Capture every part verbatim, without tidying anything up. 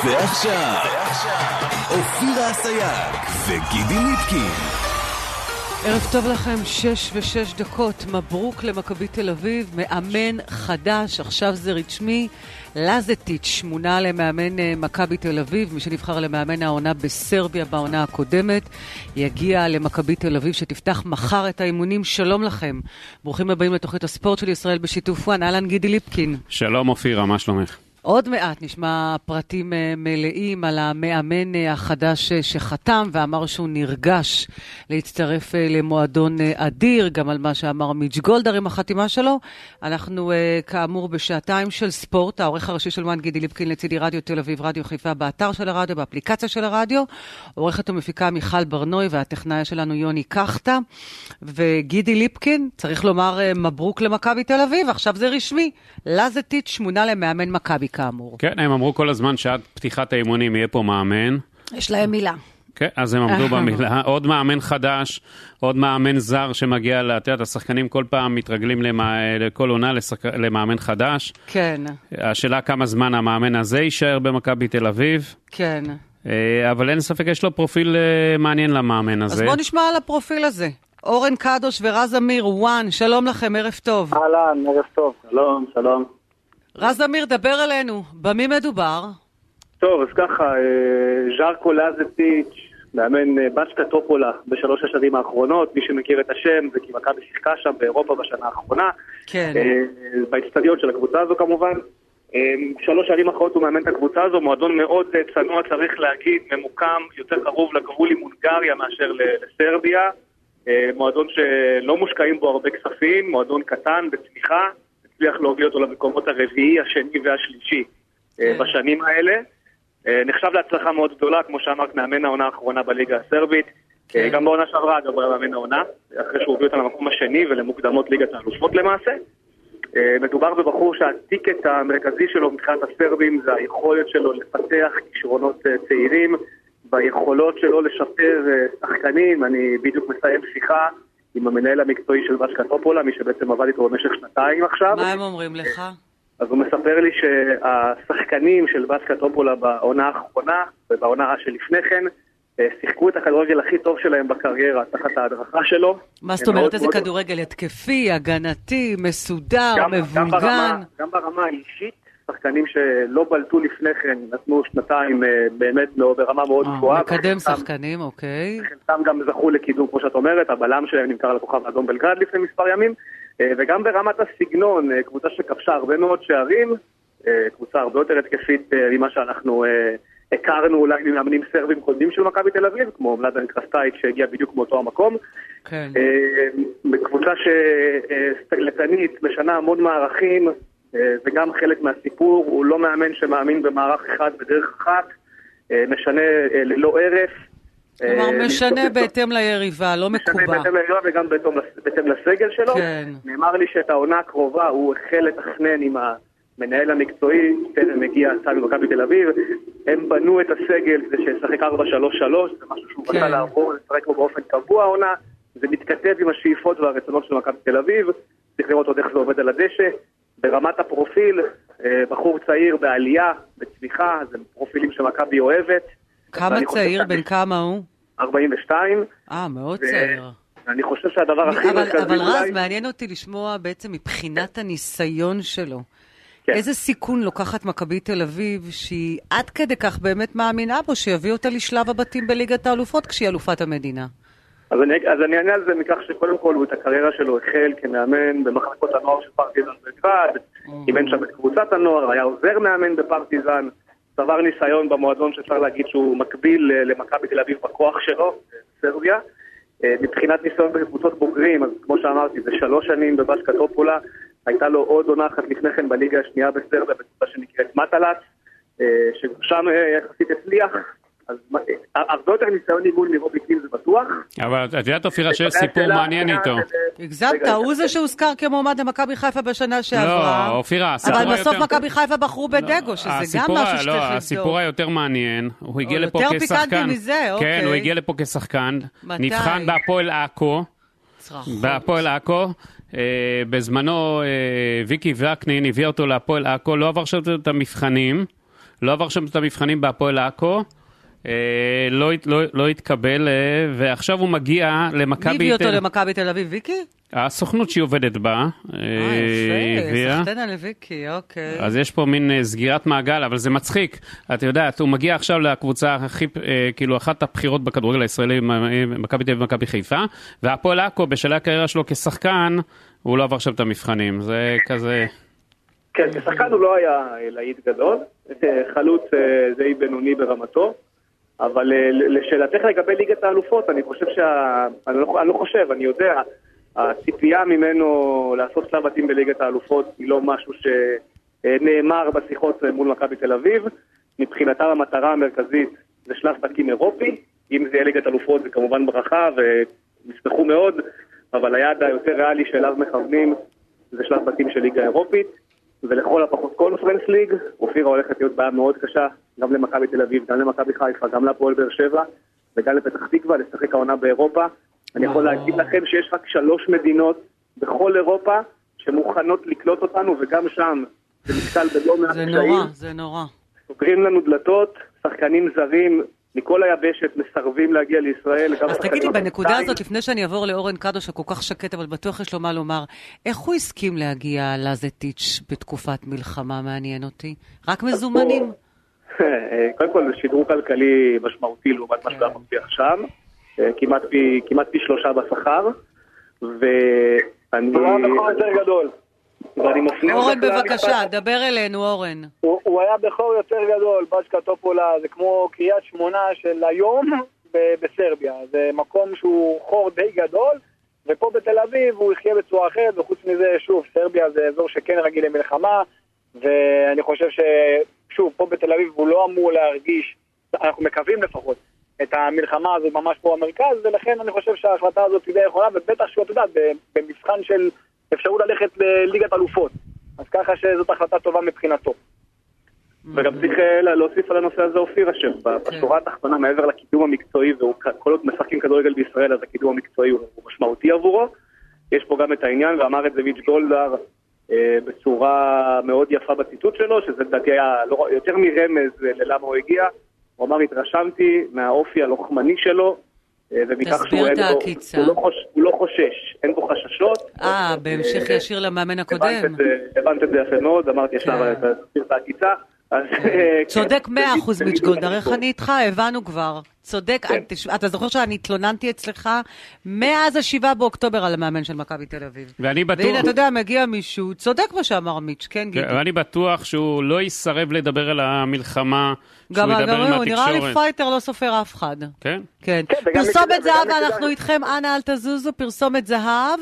ועכשיו, אופירה אסייג וגידי ליפקין. ערב טוב לכם, שש ושש דקות, מברוק למכבי תל אביב, מאמן חדש, עכשיו זה רשמי, לזטיץ' מונה למאמן מכבי תל אביב, מי שנבחר למאמן העונה בסרביה בעונה הקודמת, יגיע למכבי תל אביב שתפתח מחר את האימונים. שלום לכם, ברוכים הבאים לתוכנית הספורט של ישראל בשיתוף וואן, אהלן גידי ליפקין. שלום אופירה, מה שלומך? עוד מעט נשמע פרטים מלאים על המאמן החדש שחתם ואמר שהוא נרגש להצטרף למועדון אדיר, גם על מה שאמר מיץ' גולדהר עם החתימה שלו. אנחנו כאמור בשעתיים של ספורט, העורך הראשי של וואן גידי ליפקין, לצידי רדיו תל אביב, רדיו חיפה, באתר של הרדיו, באפליקציה של הרדיו, עורכת ומפיקה מיכל ברנוי והטכנאי שלנו יוני קחטה. וגידי ליפקין, צריך לומר מברוק למכבי תל אביב, עכשיו זה רשמי, לזטיץ' מונה למאמן מכבי כאמור. כן, הם אמרו כל הזמן שעד פתיחת האימונים יהיה פה מאמן. יש להם מילה. כן, אז הם עמדו במילה. עוד מאמן חדש, עוד מאמן זר שמגיע לתת, השחקנים כל פעם מתרגלים לכל עונה למאמן חדש. כן. השאלה כמה זמן המאמן הזה יישאר במכבי תל אביב. כן. אבל אין ספק, יש לו פרופיל מעניין למאמן הזה. אז בוא נשמע על הפרופיל הזה. אורן קדוש ורז אמיר, וואן, שלום לכם, ערב טוב. אהלן, ערב טוב. שלום, שלום. רז אמיר, דבר אלינו, במי מדובר? טוב, אז ככה, ז'רקו לזטיץ', מאמן בסקה טופולה בשלוש השנים האחרונות, מי שמכיר את השם, זה כי מכבי שיחקה שם באירופה בשנה האחרונה. כן. באצטדיון של הקבוצה הזו כמובן. שלוש שנים אחרות הוא מאמן את הקבוצה הזו, מועדון מאוד צנוע, צריך להגיד, ממוקם יותר קרוב לגבול עם הונגריה מאשר לסרביה. מועדון שלא מושקעים בו הרבה כספים, מועדון קטן בצמיחה. הצליח להוביל אותו למקומות הרביעי, השני והשלישי בשנים האלה. נחשב להצלחה מאוד גדולה, כמו שאמרת, מאמן העונה האחרונה בליגה הסרבית. גם בעונה שעברה, אגב, מאמן העונה, אחרי שהוא הוביל אותה למקום השני ולמוקדמות ליגת האלופות למעשה. מדובר בבחור שהטיקט המרכזי שלו מבחינת הסרבים זה היכולת שלו לפתח כישרונות צעירים, והיכולות שלו לשפר שחקנים. אני בדיוק מסיים שיחה עם המנהל המקצועי של בסקה טופולה, מי שבעצם עבד איתו במשך שנתיים עכשיו. מה הם אומרים לך? אז הוא מספר לי שהשחקנים של בסקה טופולה בעונה האחרונה, ובעונה שלפני כן, שיחקו את הכדורגל הכי טוב שלהם בקריירה, תחת ההדרכה שלו. מה זאת אומרת, איזה כדורגל התקפי, הגנתי, מסודר, מבולגן? גם ברמה האישית, שחקנים שלא בלטו לפני כן, נתנו שנתיים באמת ברמה מאוד גבוהה. מקדם שחקנים, אוקיי. חלקם גם זכו לקידום, כמו שאת אומרת, הבלם שלהם נמכר לכוכב האדום בלגרד לפני מספר ימים, וגם ברמת הסגנון, קבוצה שכבשה הרבה מאוד שערים, קבוצה הרבה יותר התקפית ממה שאנחנו הכרנו אולי ממאמנים סרבים קודמים של מכבי תל אביב, כמו מלאדן קרסטייץ' שהגיע בדיוק מאותו המקום. כן. בקבוצה שסטגלטנית, משנה המון מערכים, וגם חלק מהסיפור, הוא לא מאמן שמאמין במערך אחד בדרך אחת, משנה ללא ערף. כלומר, משנה בהתאם ליריבה, לא מקובה. משנה בהתאם ליריבה וגם בהתאם לסגל שלו. כן. נאמר לי שאת העונה הקרובה הוא החל לתכנן עם המנהל המקצועי, טרם מגיע צד במכבי תל אביב, הם בנו את הסגל כדי שישחק ארבע שלוש שלוש, זה משהו שהוא רצה לעבור, לשחק בו באופן קבוע העונה, זה מתכתב עם השאיפות והרצונות של מכבי תל אביב, צריך לראות עוד איך זה עובד על הדשא. ברמת הפרופיל, בחור צעיר בעלייה, בצמיחה, זה פרופילים שמכבי אוהבת. כמה צעיר? בין כמה הוא? ארבעים ושתיים. אה, מאוד צעיר. אני חושב שהדבר הכי מרכזי... אבל רז, מעניין אותי לשמוע בעצם מבחינת הניסיון שלו. איזה סיכון לוקחת מכבי תל אביב, שהיא עד כדי כך באמת מאמינה בו, שיביא אותה לשלב הבתים בליגת האלופות כשהיא אלופת המדינה? אז אני, אז אני אענה על זה מכך שקודם כל הוא את הקריירה שלו החל כמאמן במחלקות הנוער של פרטיזן בלגרד, אימן שם את קבוצת הנוער, היה עוזר מאמן בפרטיזן, צבר ניסיון במועדון שאפשר להגיד שהוא מקביל למכבי תל אביב בכוח שלו, סרביה. מבחינת ניסיון בקבוצות בוגרים, אז כמו שאמרתי, זה שלוש שנים בבסקה טופולה, הייתה לו עוד עונה אחת לפני כן בליגה השנייה בסרביה, בקבוצה שנקראת מטלץ, ששם יחסית הצליח. אז הרבה יותר ניסיון אימון מרובי קין זה בטוח. אבל את יודעת אופירה שיש סיפור מעניין איתו. הגזמת, הוא זה שהוזכר כמועמד למכבי חיפה בשנה שעברה. לא, אופירה, הסיפור אבל בסוף מכבי חיפה בחרו בדגו, שזה גם משהו שצריך לבדוק. הסיפור היותר מעניין, הוא הגיע לפה יותר כשחקן. פיקנטי מזה, אוקיי. כן, הוא הגיע לפה כשחקן. מתי? נבחן בהפועל עכו. בהפועל עכו. בזמנו ויקי וקנין הביא אותו להפועל עכו, לא עבר שם את המבחנים. לא עבר שם את המבחנים בהפועל עכו, לא, לא, לא התקבל, ועכשיו הוא מגיע למכבי... מי הביא אותו למכבי תל אביב, ויקי? הסוכנות שהיא עובדת בה. אה, יפה, סחטנה לויקי, אוקיי. אז יש פה מין סגירת מעגל, אבל זה מצחיק. אתה יודע, הוא מגיע עכשיו לקבוצה הכי, כאילו, אחת הבחירות בכדורגל הישראלי, מכבי תל אביב ומכבי חיפה, והפועל עכו, בשלהי הקריירה שלו כשחקן, הוא לא עבר שם את המבחנים. זה כזה... כן, כשחקן הוא לא היה להיט גדול, חלוץ די בינוני ברמתו, אבל לשאלתך לגבי ליגת האלופות, אני חושב שה... אני לא, אני לא חושב, אני יודע, הציפייה ממנו לעשות שלב בתים בליגת האלופות היא לא משהו שנאמר בשיחות מול מכבי תל אביב. מבחינתה המטרה המרכזית זה שלב בתים אירופי, אם זה יהיה ליגת האלופות זה כמובן ברכה ונספחו מאוד, אבל היעד היותר ריאלי שאליו מכוונים זה שלב בתים של ליגה אירופית, ולכל הפחות קונפרנס ליג. אופירה הולכת להיות בעיה מאוד קשה, גם למכבי תל אביב, גם למכבי חיפה, גם להפועל באר שבע, וגם לפתח תקווה, לשחק העונה באירופה. אני יכול להגיד לכם שיש רק שלוש מדינות בכל אירופה שמוכנות לקלוט אותנו, וגם שם זה נתקל בלא מעט קשיים. זה נורא, זה נורא. סוגרים לנו דלתות, שחקנים זרים מכל היבשת מסרבים להגיע לישראל. אז תגידי, בנקודה הזאת, לפני שאני אעבור לאורן קדוש, שכל כך שקט, אבל בטוח יש לו מה לומר, איך הוא הסכים להגיע לזטיץ' בתקופת מלחמה? מעניין אותי. רק מזומנים? קודם כל, זה שדרוג כלכלי משמעותי לעומת מה שאתה מבטיח שם. כמעט פי, כמעט פי שלושה בשכר, ואני... הוא היה בכור יותר גדול. אורן, בבקשה, דבר אלינו, אורן. הוא, הוא היה בכור יותר גדול, באצ'קה טופולה, זה כמו קריית שמונה של היום ב- בסרביה. זה מקום שהוא חור די גדול, ופה בתל אביב הוא יחיה בצורה אחרת, וחוץ מזה, שוב, סרביה זה אזור שכן רגיל למלחמה, ואני חושב ששוב, פה בתל אביב הוא לא אמור להרגיש, אנחנו מקווים לפחות, את המלחמה הזו ממש פה במרכז, ולכן אני חושב שההחלטה הזאת תהיה יכולה, ובטח שהוא, אתה יודע, במבחן של אפשרות ללכת לליגת אלופות. אז ככה שזאת החלטה טובה מבחינתו. וגם צריך להוסיף על הנושא הזה אופירה, שבשורה התחתונה, מעבר לקידום המקצועי, וכל עוד משחקים כדורגל בישראל, אז הקידום המקצועי הוא משמעותי עבורו. יש פה גם את העניין, ואמר את זה מיץ' גולדהר בצורה מאוד יפה בציטוט שלו, שזה לדעתי היה יותר מרמז ללמה הוא הגיע. הוא אמר, התרשמתי מהאופי הלוחמני שלו, ומכך שהוא, לו, הוא, לא חוש, הוא לא חושש, אין בו חששות. אה, בהמשך ישיר למאמן הקודם. הבנת את זה יפה מאוד, אמרתי ישר את העקיצה. צודק מאה אחוז מיץ' גולדהר, איך אני איתך? הבנו כבר. צודק, אתה זוכר שאני התלוננתי אצלך מאז השבעה באוקטובר על המאמן של מכבי תל אביב. ואני בטוח... והנה, אתה יודע, מגיע מישהו, צודק מה שאמר מיץ', כן גידי. ואני בטוח שהוא לא יסרב לדבר על המלחמה, גם הוא נראה לי פייטר לא סופר אף אחד. כן? כן. פרסומת זהב, אנחנו איתכם, אנא אל תזוזו, פרסומת זהב.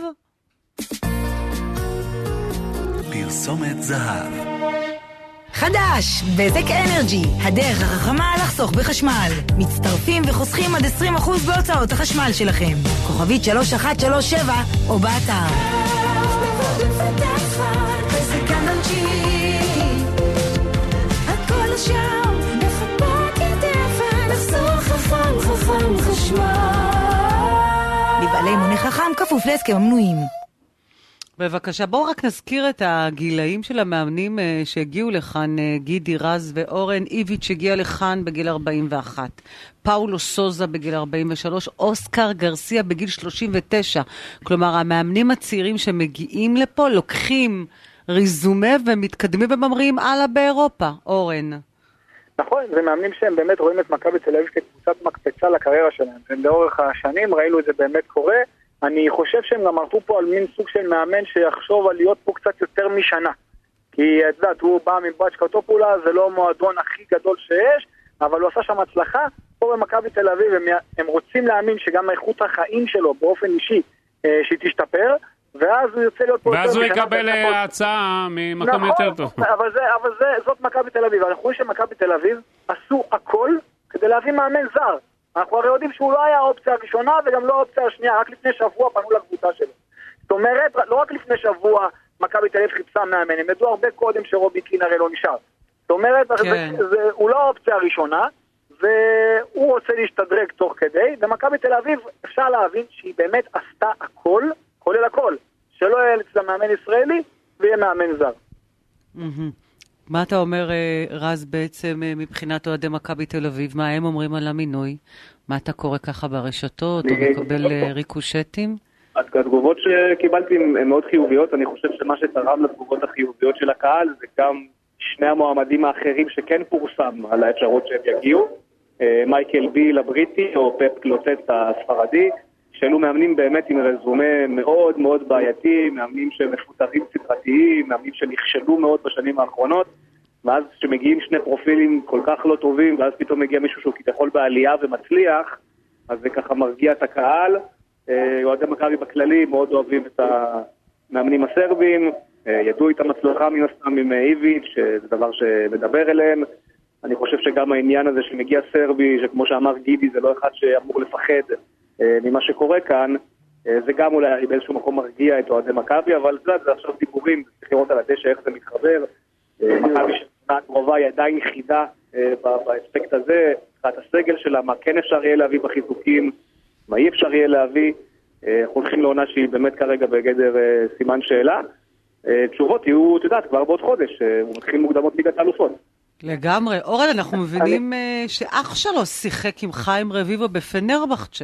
פרסומת זהב. חדש, בזק אנרג'י, הדרך החכמה לחסוך בחשמל. מצטרפים וחוסכים עד עשרים אחוז בהוצאות החשמל שלכם. כוכבית שלוש אחת שלוש שבע או באתר. בזק אנרג'י, הכל שם, נחפק ידיך, נחסוך חכם חכם חשמל. לבעלי מונה חכם כפוף להסכם המנויים. בבקשה, בואו רק נזכיר את הגילאים של המאמנים שהגיעו לכאן, גידי רז ואורן איביץ' שהגיע לכאן בגיל ארבעים ואחת, פאולו סוזה בגיל ארבעים ושלוש, אוסקר גרסיה בגיל שלושים ותשע. כלומר, המאמנים הצעירים שמגיעים לפה לוקחים ריזומה ומתקדמים וממריאים הלאה באירופה. אורן. נכון, זה מאמנים שהם באמת רואים את מכבי תל אביב כקבוצת מקפצה לקריירה שלהם, ולאורך השנים ראינו את זה באמת קורה. אני חושב שהם גם ערפו פה על מין סוג של מאמן שיחשוב על להיות פה קצת יותר משנה. כי את יודעת, הוא בא מבאצ'קה טופולה, זה לא המועדון הכי גדול שיש, אבל הוא עשה שם הצלחה. פה במכבי תל אביב הם, הם רוצים להאמין שגם איכות החיים שלו באופן אישי אה, שהיא תשתפר, ואז הוא יוצא להיות פה ואז הוא יקבל הצעה ממקום נכון, יותר טוב. אבל, זה, אבל זה, זאת מכבי תל אביב. אנחנו רואים שמכבי תל אביב עשו הכל כדי להביא מאמן זר. אנחנו הרי יודעים שהוא לא היה האופציה הראשונה וגם לא האופציה השנייה, רק לפני שבוע פנו לקבוצה שלו. זאת אומרת, לא רק לפני שבוע מכבי תל אביב חיפשה מאמן, הם ידעו הרבה קודם שרובי קין הרי לא נשאר. זאת אומרת, כן. זה, זה, הוא לא האופציה הראשונה, והוא רוצה להשתדרג תוך כדי, ומכבי תל אביב אפשר להבין שהיא באמת עשתה הכל, כולל הכל, שלא יהיה אצלה מאמן ישראלי ויהיה מאמן זר. מה אתה אומר, רז, בעצם מבחינת אוהדי מכבי תל אביב? מה הם אומרים על המינוי? מה אתה קורא ככה ברשתות או מקבל ריקושטים? התגובות שקיבלתי הן מאוד חיוביות. אני חושב שמה שתרם לתגובות החיוביות של הקהל זה גם שני המועמדים האחרים שכן פורסם על האפשרות שהם יגיעו, מייקל ביל הבריטי או פפ קלוצט הספרדי, שאלו מאמנים באמת עם רזומה מאוד מאוד בעייתי, מאמנים שמפוטרים סדרתיים, מאמנים שנכשלו מאוד בשנים האחרונות, ואז שמגיעים שני פרופילים כל כך לא טובים, ואז פתאום מגיע מישהו שהוא כביכול בעלייה ומצליח, אז זה ככה מרגיע את הקהל. אוהדי מכבי בכללי מאוד אוהבים את המאמנים הסרבים, ידעו איתם הצלחה מן הסתם עם איביץ', שזה דבר שמדבר אליהם. אני חושב שגם העניין הזה שמגיע סרבי, שכמו שאמר גידי, זה לא אחד שאמור לפחד ממה שקורה כאן, זה גם אולי באיזשהו מקום מרגיע את אוהדי מכבי, אבל זה, זה עכשיו דיבורים, צריך לראות על הדשא איך זה מתחבר. מכבי שנה הקרובה היא עדיין יחידה באספקט הזה, את הסגל שלה, מה כן אפשר יהיה להביא בחיזוקים, מה אי אפשר יהיה להביא. הולכים לעונה שהיא באמת כרגע בגדר סימן שאלה. תשובות יהיו, את יודעת, כבר בעוד חודש, הוא מתחיל מוקדמות ליגת האלופות. לגמרי. אורן, אנחנו מבינים שאח שלו שיחק עם חיים רביבו בפנרבחצ'ה.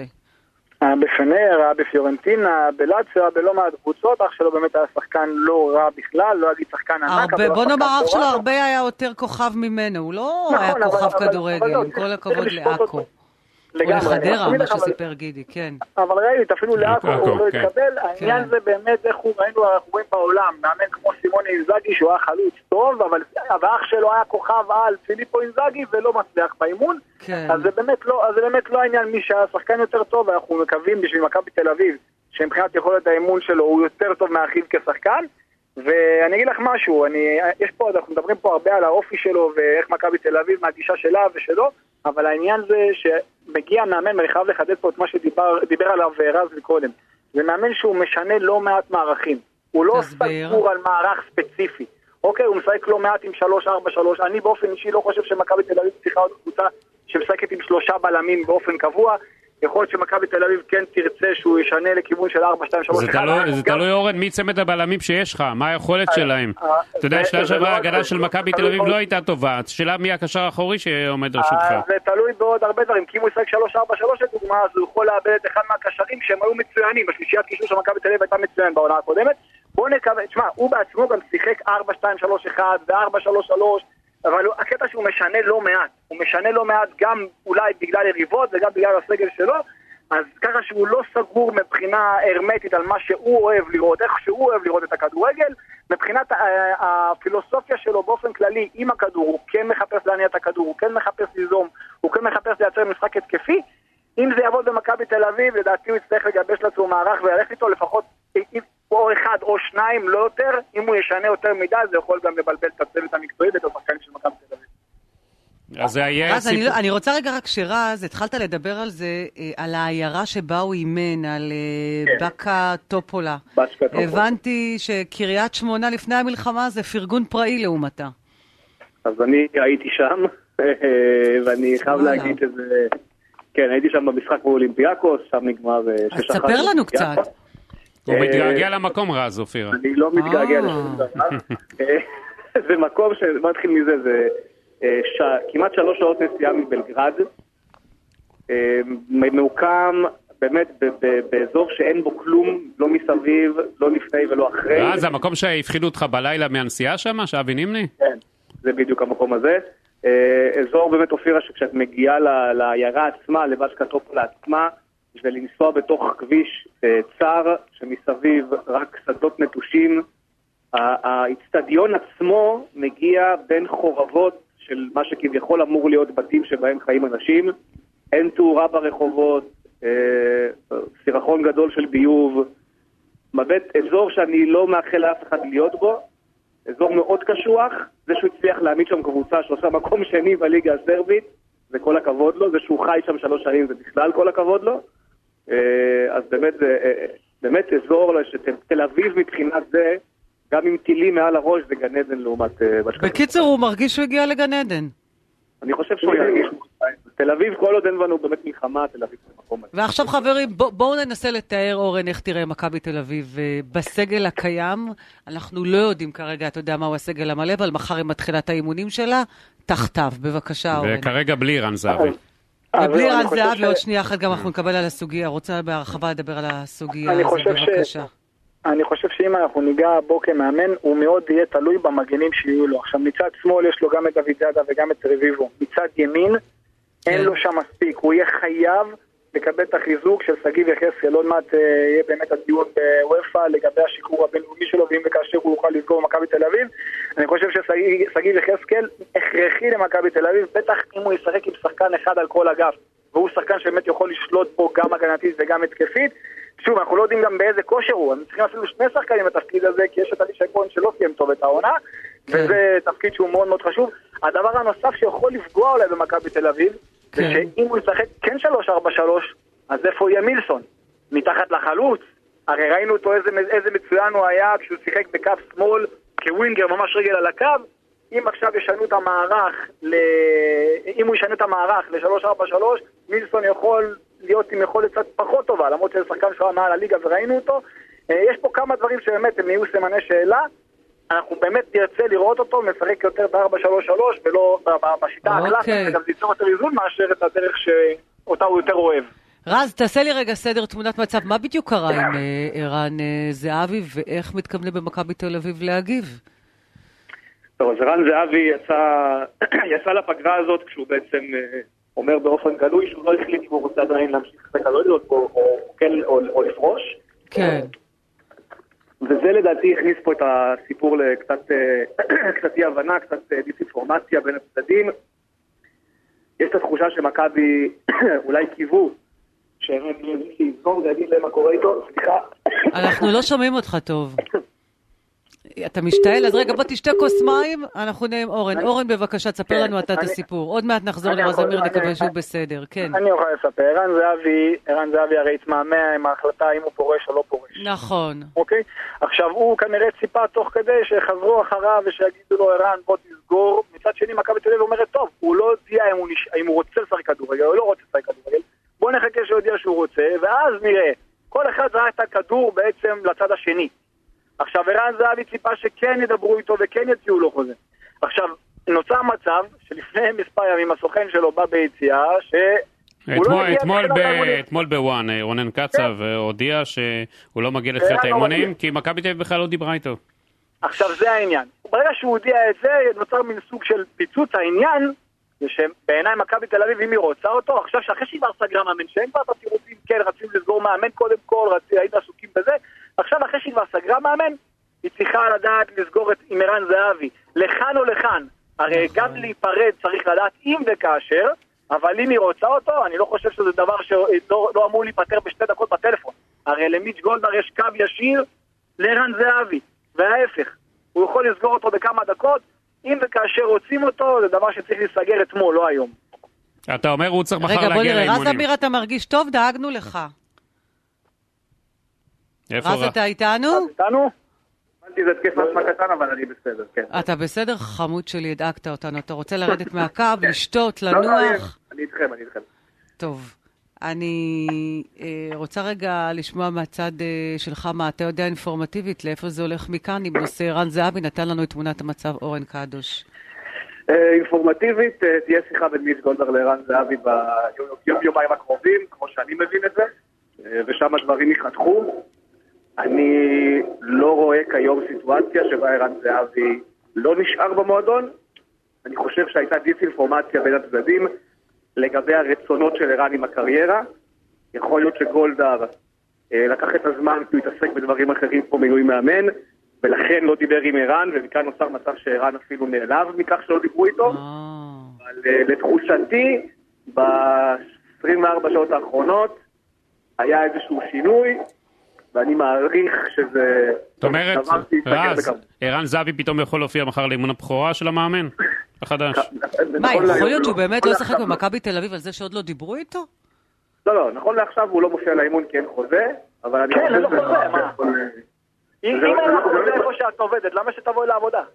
בפנר, בפיורנטינה, בלאציו, בלא מעט קבוצות. אח שלו באמת היה שחקן לא רע בכלל, לא אגיד שחקן ענק. בוא נאמר, אח שלו הרבה היה יותר כוכב ממנו, הוא לא היה כוכב כדורגל, עם כל הכבוד לאקו. או לחדרה, מה שסיפר גידי, כן. אבל ראית, אפילו לאקו הוא לא התקבל. העניין זה באמת איך הוא ראינו, אנחנו רואים בעולם, מאמן כמו סימון אינזאגי, שהוא היה חלוץ טוב, אבל האח שלו היה כוכב על פיליפו אינזאגי ולא מצליח באימון. אז זה באמת לא העניין, מי שהיה שחקן יותר טוב, אנחנו מקווים בשביל מכבי תל אביב, שמבחינת יכולת האימון שלו הוא יותר טוב מאחיו כשחקן. ואני אגיד לך משהו, אני, יש פה, אנחנו מדברים פה הרבה על האופי שלו ואיך מכבי תל אביב מהגישה שלה ושלו, אבל העניין זה שמגיע מאמן, ואני חייב לחדד פה את מה שדיבר עליו רז מקודם, זה מאמן שהוא משנה לא מעט מערכים, הוא לא סגור על מערך ספציפי, אוקיי, הוא משחק לא מעט עם שלוש ארבע שלוש, אני באופן אישי לא חושב שמכבי תל אביב צריכה עוד קבוצה שמשחקת עם שלושה בלמים באופן קבוע, יכול להיות שמכבי תל אביב כן תרצה שהוא ישנה לכיוון של ארבע שתיים שלוש. זה תלוי אורן מי צמד הבלמים שיש לך, מה היכולת שלהם. אתה יודע, שלה שווה ההגנה של מכבי תל אביב לא הייתה טובה, שאלה מי הקשר האחורי שעומד לרשותך. זה תלוי בעוד הרבה דברים, כי אם הוא ישחק שלוש ארבע שלוש לדוגמה, אז הוא יכול לאבד את אחד מהקשרים שהם היו מצוינים, בשלישיית קישור של מכבי תל אביב הייתה מצוין בעונה הקודמת. בוא נקווה, תשמע, הוא בעצמו גם שיחק ארבע שתיים שלוש אחת ו-ארבע שלוש שלוש, אבל הקטע שהוא משנה לא מעט, הוא משנה לא מעט גם אולי בגלל יריבות וגם בגלל הסגל שלו, אז ככה שהוא לא סגור מבחינה הרמטית על מה שהוא אוהב לראות, איך שהוא אוהב לראות את הכדורגל, מבחינת הפילוסופיה שלו באופן כללי עם הכדור, הוא כן מחפש להניע את הכדור, הוא כן מחפש ליזום, הוא כן מחפש לייצר משחק התקפי. אם זה יעבוד במכבי תל אביב, לדעתי הוא יצטרך לגבש לעצמו מערך וללכת איתו לפחות או אחד או שניים, לא יותר. אם הוא ישנה יותר מידה, זה יכול גם לבלבל את הצוות המקצועי ואת השחקנים של מכבי תל אביב. אז זה היה רז, אני, אני רוצה רגע רק שרז, התחלת לדבר על זה, על העיירה שבה הוא אימן, על כן. בקה טופולה. בקה טופולה. הבנתי שקריית שמונה לפני המלחמה זה פרגון פראי לעומתה. אז אני הייתי שם, ואני חייב להגיד שזה... כן, הייתי שם במשחק באולימפיאקוס, שם נגמר אז תספר לנו קצת. הוא מתגעגע למקום רז, אופירה. אני לא מתגעגע לשום דבר. זה מקום שמתחיל מזה, זה... ש... כמעט שלוש שעות נסיעה מבלגרד, מאוקם באמת ב- ב- באזור שאין בו כלום, לא מסביב, לא לפני ולא אחרי. אה, זה המקום שהפחידו אותך בלילה מהנסיעה שם, שאבי נימני? כן, זה בדיוק המקום הזה. אזור באמת אופירה שכשאת מגיעה ל- לעיירה עצמה, לבשקה טופולה עצמה, בשביל לנסוע בתוך כביש צר שמסביב רק שדות נטושים, האצטדיון עצמו מגיע בין חורבות של מה שכביכול אמור להיות בתים שבהם חיים אנשים, אין תאורה ברחובות, אה, סירחון גדול של ביוב, מבט אזור שאני לא מאחל לאף אחד להיות בו, אזור מאוד קשוח, זה שהוא הצליח להעמיד שם קבוצה שעושה מקום שני בליגה הסרבית, זה כל הכבוד לו, זה שהוא חי שם שלוש שנים, זה בכלל כל הכבוד לו, אה, אז באמת זה אה, באמת אזור שתל אביב מבחינת זה, גם עם טילים מעל הראש זה גן עדן לעומת... בקיצור, הוא מרגיש שהוא הגיע לגן עדן. אני חושב שהוא ירגיש... תל אביב, כל עוד אין לנו באמת מלחמה, תל אביב זה מקום. ועכשיו חברים, בוא, בואו ננסה לתאר, אורן, איך תראה מכבי תל אביב בסגל הקיים. אנחנו לא יודעים כרגע, אתה יודע מהו הסגל המלא, אבל מחר עם מתחילת האימונים שלה, תחתיו, בבקשה, אורן. וכרגע בלי רן זהבי. ובלי רן זהבי, עוד שנייה אחת גם אנחנו נקבל על הסוגיה. רוצה בהרחבה לדבר על הסוגיה הזאת, בבקשה. אני חושב שאם אנחנו ניגע בו כמאמן, הוא מאוד יהיה תלוי במגנים שיהיו לו. עכשיו, מצד שמאל יש לו גם את דוד זאדה וגם את רביבו. מצד ימין, אין לו שם מספיק. הוא יהיה חייב לקבל את החיזוק של סגיב יחזקאל. עוד מעט יהיה באמת הדיון בוופא לגבי השיקור הבינלאומי שלו, ואם וכאשר הוא יוכל לסגור במכבי תל אביב. אני חושב שסגיב יחזקאל הכרחי למכבי תל אביב, בטח אם הוא ישחק עם שחקן אחד על כל אגף. והוא שחקן שבאמת יכול לשלוט פה גם הגנתית וגם התקפית. שוב, אנחנו לא יודעים גם באיזה כושר הוא, הם צריכים אפילו שני שחקנים בתפקיד הזה, כי יש את אלישע כהן שלא סיים טוב את העונה, וזה תפקיד שהוא מאוד מאוד חשוב. הדבר הנוסף שיכול לפגוע אולי במכבי תל אביב, זה שאם הוא ישחק כן שלוש ארבע שלוש, אז איפה יהיה מילסון? מתחת לחלוץ? הרי ראינו אותו איזה, איזה מצוין הוא היה כשהוא שיחק בקו שמאל, כווינגר ממש רגל על הקו. אם עכשיו ישנו את המערך, ל... אם הוא ישנו את המערך ל-שלוש ארבע שלוש, מילסון יכול להיות עם יכולת קצת פחות טובה, למרות שזה שחקן שהיה מעל הליגה וראינו אותו. יש פה כמה דברים שבאמת הם יהיו סימני שאלה. אנחנו באמת נרצה לראות אותו, משחק יותר ב-ארבע שלוש שלוש ולא בשיטה הקלאסית, וגם זה ייצור יותר איזון מאשר את הדרך שאותה הוא יותר אוהב. רז, תעשה לי רגע סדר תמונת מצב, מה בדיוק קרה עם ערן זהבי ואיך מתכוונים במכבי תל אביב להגיב? טוב, אז ערן זהבי יצא, יצא לפגרה הזאת כשהוא בעצם אומר באופן גלוי שהוא לא החליט אם הוא רוצה עדיין להמשיך בקלוריות או, או, או, או, או לפרוש. כן. וזה לדעתי הכניס פה את הסיפור לקצת קצת אי הבנה, קצת דיסאינפורמציה בין הצדדים. יש את התחושה שמכבי אולי קיוו שהם יזכור ויגיד להם מה קורה איתו. סליחה. אנחנו לא שומעים אותך טוב. אתה משתעל, אז רגע בוא תשתה כוס מים, אנחנו נהיה עם אורן. אורן בבקשה, תספר לנו אתה את הסיפור. עוד מעט נחזור לרז אמיר, נקווה שהוא בסדר, כן. אני אוכל לספר, ערן זהבי, ערן זהבי הרי התמהמה עם ההחלטה אם הוא פורש או לא פורש. נכון. אוקיי? עכשיו הוא כנראה ציפה תוך כדי שחזרו אחריו ושיגידו לו ערן בוא תסגור. מצד שני מכבי תל אביב אומרת טוב, הוא לא הודיע אם הוא רוצה לשחק כדורגל או לא רוצה לשחק כדורגל. בוא נחכה שיודיע שהוא רוצה, ואז נראה. כל אחד ראה את הכדור בעצם לצד השני. עכשיו, ערן זהבי ציפה שכן ידברו איתו וכן יציעו לו חוזה. עכשיו, נוצר מצב שלפני מספר ימים הסוכן שלו בא ביציאה, אתמול בוואן, רונן קצב הודיע שהוא לא מגיע לתחילת האימונים, כי מכבי תל אביב בכלל לא דיברה איתו. עכשיו, זה העניין. ברגע שהוא הודיע את זה, נוצר מין סוג של פיצוץ. העניין, שבעיניי מכבי תל אביב, אם היא רוצה אותו, עכשיו שאחרי שהיא כבר סגרה מאמן, שאין כבר את התירוצים, כן, רצים לסגור מאמן קודם כל, היינו עסוקים בזה, עכשיו אחרי שהיא כבר סגרה מאמן, היא צריכה לדעת לסגור את עם ערן זהבי, לכאן או לכאן. הרי גם להיפרד צריך לדעת אם וכאשר, אבל אם היא רוצה אותו, אני לא חושב שזה דבר שלא לא אמור להיפטר בשתי דקות בטלפון. הרי למיץ' גולדהר יש קו ישיר לערן זהבי, וההפך. הוא יכול לסגור אותו בכמה דקות, אם וכאשר רוצים אותו, זה דבר שצריך להיסגר אתמול, לא היום. אתה אומר, הוא צריך מחר להגיע לאימונים. רגע, בוא נראה, רז אמיר, אתה מרגיש טוב? דאגנו לך. רז, אתה איתנו? איתנו? אמרתי, זה תקף משמע קטן, אבל אני בסדר, כן. אתה בסדר? חמוד שלי, הדאגת אותנו. אתה רוצה לרדת מהקו, לשתות, לא, לנוח? אני איתכם, אני איתכם. טוב. אני אה, רוצה רגע לשמוע מהצד אה, שלך מה אתה יודע אינפורמטיבית, לאיפה זה הולך מכאן, עם נושא ערן זהבי, נתן לנו את תמונת המצב אורן קדוש. אה, אינפורמטיבית, אה, תהיה שיחה בין מיץ' גולדהר לערן זהבי ביום-יומיים הקרובים, כמו שאני מבין את זה, אה, ושם הדברים יחתכו. אני לא רואה כיום סיטואציה שבה ערן זהבי לא נשאר במועדון. אני חושב שהייתה דיסאינפורמציה בין הצדדים, לגבי הרצונות של ערן עם הקריירה. יכול להיות שגולדהר אה, לקח את הזמן כי הוא התעסק בדברים אחרים פה מילוי מאמן, ולכן לא דיבר עם ערן, ומכאן נוצר מצב שערן אפילו נעלב מכך שלא דיברו איתו. Oh. אבל אה, לתחושתי, ב-עשרים וארבע שעות האחרונות היה איזשהו שינוי, ואני מעריך שזה... זאת אומרת, רז, ערן זהבי פתאום יכול להופיע מחר לאימון הבכורה של המאמן? החדש. מה, יכול להיות שהוא באמת לא ישחק במכבי תל אביב על זה שעוד לא דיברו איתו? לא, לא, נכון לעכשיו הוא לא מופיע לאימון כי אין חוזה, אבל אני... כן, אין לו חוזה, מה? אם אין לו חוזה איפה שאת עובדת, למה שתבואי לעבודה?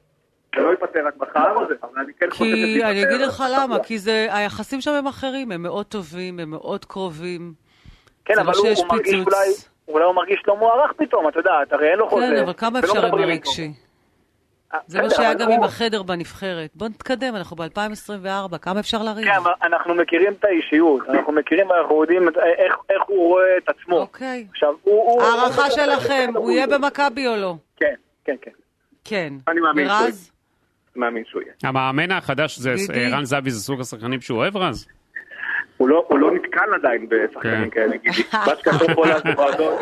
זה לא ייפטר רק מחר, אבל אני כן חושב שזה כי אני אגיד לך למה, כי היחסים שם הם אחרים, הם מאוד טובים, הם מאוד קרובים. כן, אבל הוא מרגיש אולי, אולי הוא מרגיש לא מוערך פתאום, אתה יודע, הרי אין לו חוזה. כן, אבל כמה אפשר עם הרגשי? זה מה שהיה גם עם החדר בנבחרת. בוא נתקדם, אנחנו ב-אלפיים עשרים וארבע, כמה אפשר להריב? כן, אנחנו מכירים את האישיות, אנחנו מכירים, אנחנו יודעים איך הוא רואה את עצמו. אוקיי. הערכה שלכם, הוא יהיה במכבי או לא? כן, כן, כן. כן. אני מאמין שהוא יהיה. מאמין שהוא יהיה. המאמן החדש, רן זהבי, זה סוג השחקנים שהוא אוהב, רז? הוא לא, הוא לא נתקל עדיין בשחקנים כאלה, גידי. בצ'קה טופולה זה מועדון...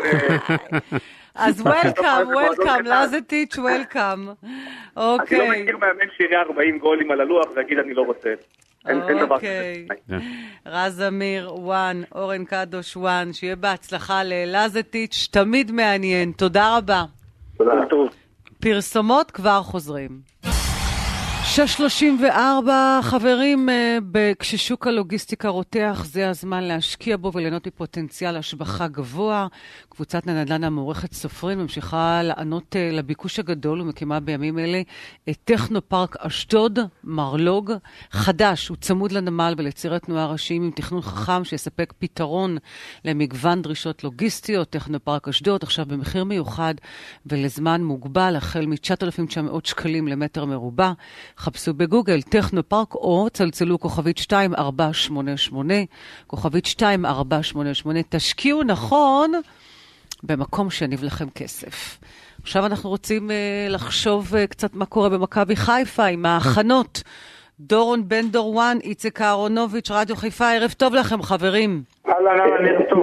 אז וולקאם, וולקאם, לזטיץ' וולקאם. אוקיי. אני לא מכיר מאמן שיראה ארבעים גולים על הלוח ויגיד אני לא רוצה. אוקיי. רז אמיר, וואן, אורן קדוש, וואן, שיהיה בהצלחה ללזטיץ', תמיד מעניין. תודה רבה. תודה. טוב. פרסומות כבר חוזרים. שש שלושים וארבע, חברים, כששוק הלוגיסטיקה רותח, זה הזמן להשקיע בו וליהנות מפוטנציאל השבחה גבוה. קבוצת נדל"ן המעורכת סופרים ממשיכה לענות לביקוש הגדול ומקימה בימים אלה את טכנופארק אשדוד, מרלוג, חדש, הוא צמוד לנמל ולצירי תנועה ראשיים עם תכנון חכם שיספק פתרון למגוון דרישות לוגיסטיות. טכנופארק אשדוד עכשיו במחיר מיוחד ולזמן מוגבל, החל מ-תשעת אלפים ותשע מאות שקלים למטר מרובע. חפשו בגוגל טכנופארק או צלצלו כוכבית שתיים ארבע שמונה שמונה, כוכבית שתיים ארבע שמונה שמונה, תשקיעו נכון במקום שניב לכם כסף. עכשיו אנחנו רוצים uh, לחשוב uh, קצת מה קורה במכבי חיפה עם ההכנות. דורון בן דורואן, איציק אהרונוביץ', רדיו חיפה, ערב טוב לכם חברים. אהלן, אהלן, ערב טוב.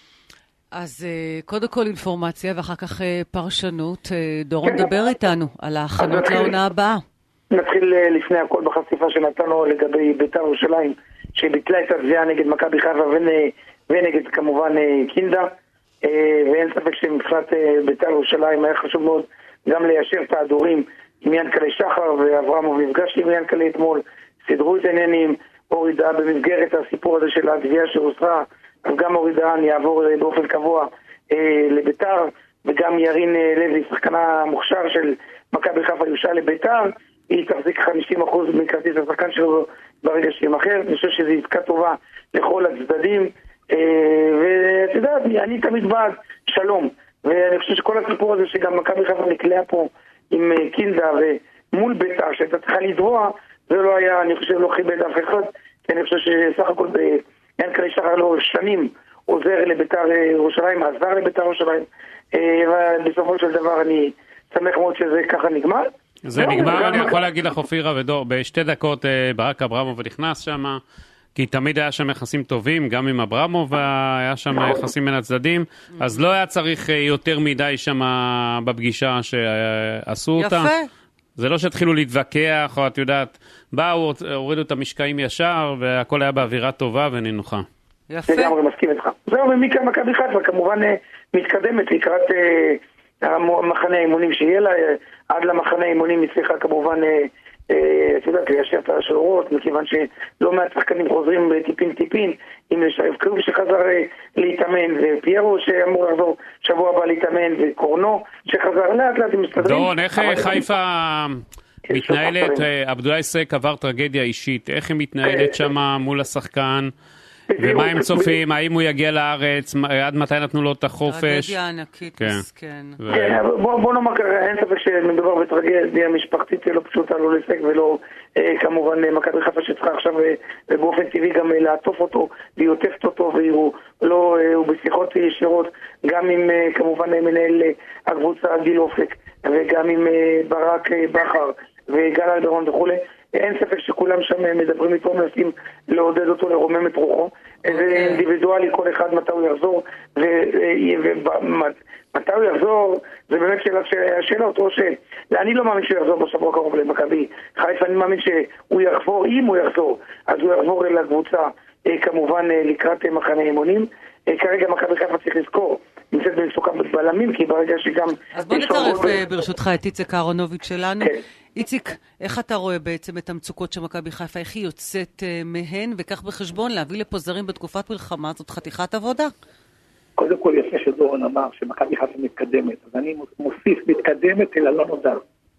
אז uh, קודם כל אינפורמציה ואחר כך uh, פרשנות. Uh, דורון דבר איתנו על ההכנות לעונה הבאה. נתחיל לפני הכל בחשיפה שנתנו לגבי בית"ר ירושלים, שביטלה את התביעה נגד מכבי חיפה ונגד כמובן קינדה, ואין ספק שמבחינת בית"ר ירושלים היה חשוב מאוד גם ליישר את ההדורים עם ינקלה שחר, ואברהם נפגש עם ינקלה אתמול, סדרו את העניינים. אורי דהן במסגרת הסיפור הזה של התביעה שהוסרה, אז גם אורי דהן יעבור באופן קבוע לבית"ר, וגם ירין לוי, שחקנה מוכשר של מכבי חיפה, יושעה לבית"ר, היא תחזיק חמישים אחוז מכרטיס השחקן שלו ברגע שימכר. אני חושב שזו עסקה טובה לכל הצדדים, ואתה יודע, אני תמיד בעד שלום, ואני חושב שכל הסיפור הזה שגם מכבי חיפה נקלעה פה עם קינדה ומול בית"ר שהייתה צריכה לדרוע, זה לא היה, אני חושב, לא חיבד אף אחד, כי אני חושב שסך הכל ינקלה שחר לו שנים עוזר לבית"ר ירושלים, עזר לבית"ר ירושלים, ובסופו של דבר אני שמח מאוד שזה ככה נגמר. זה נגמר, אני יכול להגיד לך אופירה ודור, בשתי דקות ברק אברמוב נכנס שם, כי תמיד היה שם יחסים טובים, גם עם אברמוב היה שם יחסים בין הצדדים, אז לא היה צריך יותר מדי שם בפגישה שעשו אותה. יפה. זה לא שהתחילו להתווכח, או את יודעת, באו, הורידו את המשקעים ישר, והכל היה באווירה טובה ונינוחה. יפה. זה גם מסכים איתך. זהו, ומכאן מכבי חיפה כמובן מתקדמת לקראת המחנה האימונים שיהיה לה, עד למחנה האימונים הצליחה כמובן, את יודעת, ליישר את השורות, מכיוון שלא מעט שחקנים חוזרים טיפין טיפין, עם לשייב קרוב שחזר להתאמן, ופיירו שאמור לחזור שבוע הבא להתאמן, וקורנו שחזר לאט לאט עם מסתדרים. דורון, איך חיפה מתנהלת? עבדולאי סק עבר טרגדיה אישית, איך היא מתנהלת שם מול השחקן? ומה הם צופים? האם הוא יגיע לארץ? עד מתי נתנו לו את החופש? טרגדיה ענקית, מסכן. בוא נאמר ככה, אין ספק שמדובר בטרגדיה משפחתית לא פשוטה, לא לסק, ולא כמובן מכבי חיפה שצריכה עכשיו באופן טבעי גם לעטוף אותו ויוטפת אותו, והוא בשיחות ישירות גם עם כמובן מנהל הקבוצה גיל אופק, וגם עם ברק בכר וגל אלברון וכו'. אין ספק שכולם שם מדברים איתו, מנסים לעודד אותו, לרומם את רוחו. זה אינדיבידואלי, כל אחד מתי הוא יחזור, ומתי הוא יחזור, זה באמת שאלה אותו, שאני לא מאמין שהוא יחזור בשבוע קרוב למכבי חיפה, אני מאמין שהוא יחזור, אם הוא יחזור, אז הוא יחזור אל הקבוצה, כמובן לקראת מחנה אימונים. כרגע מכבי חיפה צריך לזכור, נמצאת במצוקה בלמים, כי ברגע שגם... אז בוא נצרף ברשותך את איציק אהרונוביץ' שלנו. איציק, איך אתה רואה בעצם את המצוקות של מכבי חיפה, איך היא יוצאת מהן, וכך בחשבון להביא לפה זרים בתקופת מלחמה, זאת חתיכת עבודה? קודם כל יפה שדורון אמר שמכבי חיפה מתקדמת, אז אני מוסיף מתקדמת אל הלא נודע.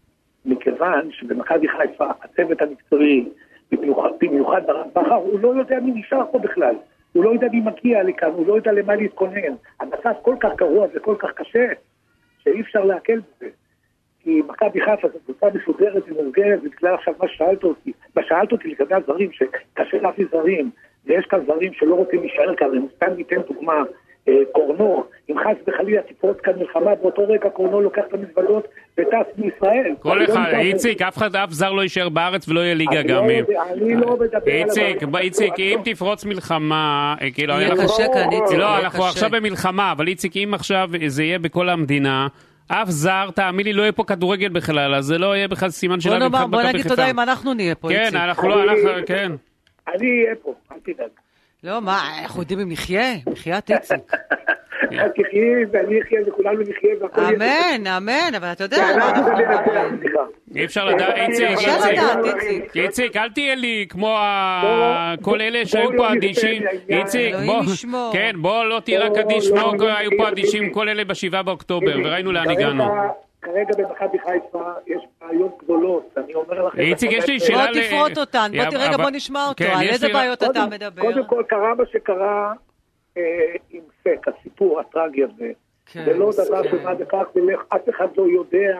מכיוון שבמכבי חיפה הצוות המקצועי, במיוחד, במיוחד ברק בכר, הוא לא יודע מי נשאר פה בכלל. הוא לא יודע מי מגיע לכאן, הוא לא יודע למה להתכונן. המצב כל כך גרוע וכל כך קשה, שאי אפשר להקל בזה. כי מכבי חיפה זו קבוצה מסודרת ומאורגנת, ובגלל עכשיו מה שאלת אותי, מה שאלת אותי לגבי הדברים, שקשה להביא זרים, ויש כאן זרים שלא רוצים להישאר כאן, הם סתם ניתן דוגמה, אה, קורנו, אם חס וחלילה תפרוץ כאן מלחמה, באותו רגע קורנו לוקח את המזוודות וטס מישראל. כל אחד, איציק, אף אחד, אף זר לא יישאר בארץ ולא יהיה ליגה גם. אני לא מדבר על... איציק, איציק, אם תפרוץ מלחמה, כאילו... יהיה קשה כאן, איציק, לא, יהיה אנחנו קשה. עכשיו במלחמה, אבל איציק, אם עכשיו זה יהיה בכל המדינה, אף זר, תאמין לי, לא יהיה פה כדורגל בכלל, אז זה לא יהיה בכלל סימן בוא שלה נאמר, במיוחד בוא מכבי נגיד חיפה. תודה אם אנחנו נהיה פה, איציק. כן, אנחנו לא, אנחנו, כן. אני אהיה פה, אל תדאג. לא, מה, אנחנו יודעים אם נחיה? מחיית איציק. אז תחיה ואני אחיה וכולנו נחיה והכל יהיה... אמן, אמן, אבל אתה יודע, כן, מה אנחנו אני יודע, מדברים? סליחה. אי אפשר לדעת, איציק, אפשר איציק. לדעת, איציק. איציק, אל תהיה לי כמו ה- כל אלה שהיו בוא פה לא אדישים. נסתכל לעניין. איציק, אלוהים בוא, ישמור. כן, בוא לא תהיה רק בוא, אדיש, לא, כמו לא, היו לא, פה לא, אדישים לא, כל אלה בשבעה באוקטובר, וראינו לאן כרגע- הגענו. כרגע במכבי חיפה יש בעיות גדולות, אני אומר לכם... איציק, יש לי בוא שאלה ל... תפרוט אותן, בוא יא, תראה, רגע, אבל- בוא נשמע אותו, כן, על יש איזה לי- בעיות אתה קודם- מדבר? קודם כל קרה מה שקרה אה, עם סק, הסיפור הטרגי הזה. כן, זה לא דבר כן. שמה בכך ולך, אף אחד לא יודע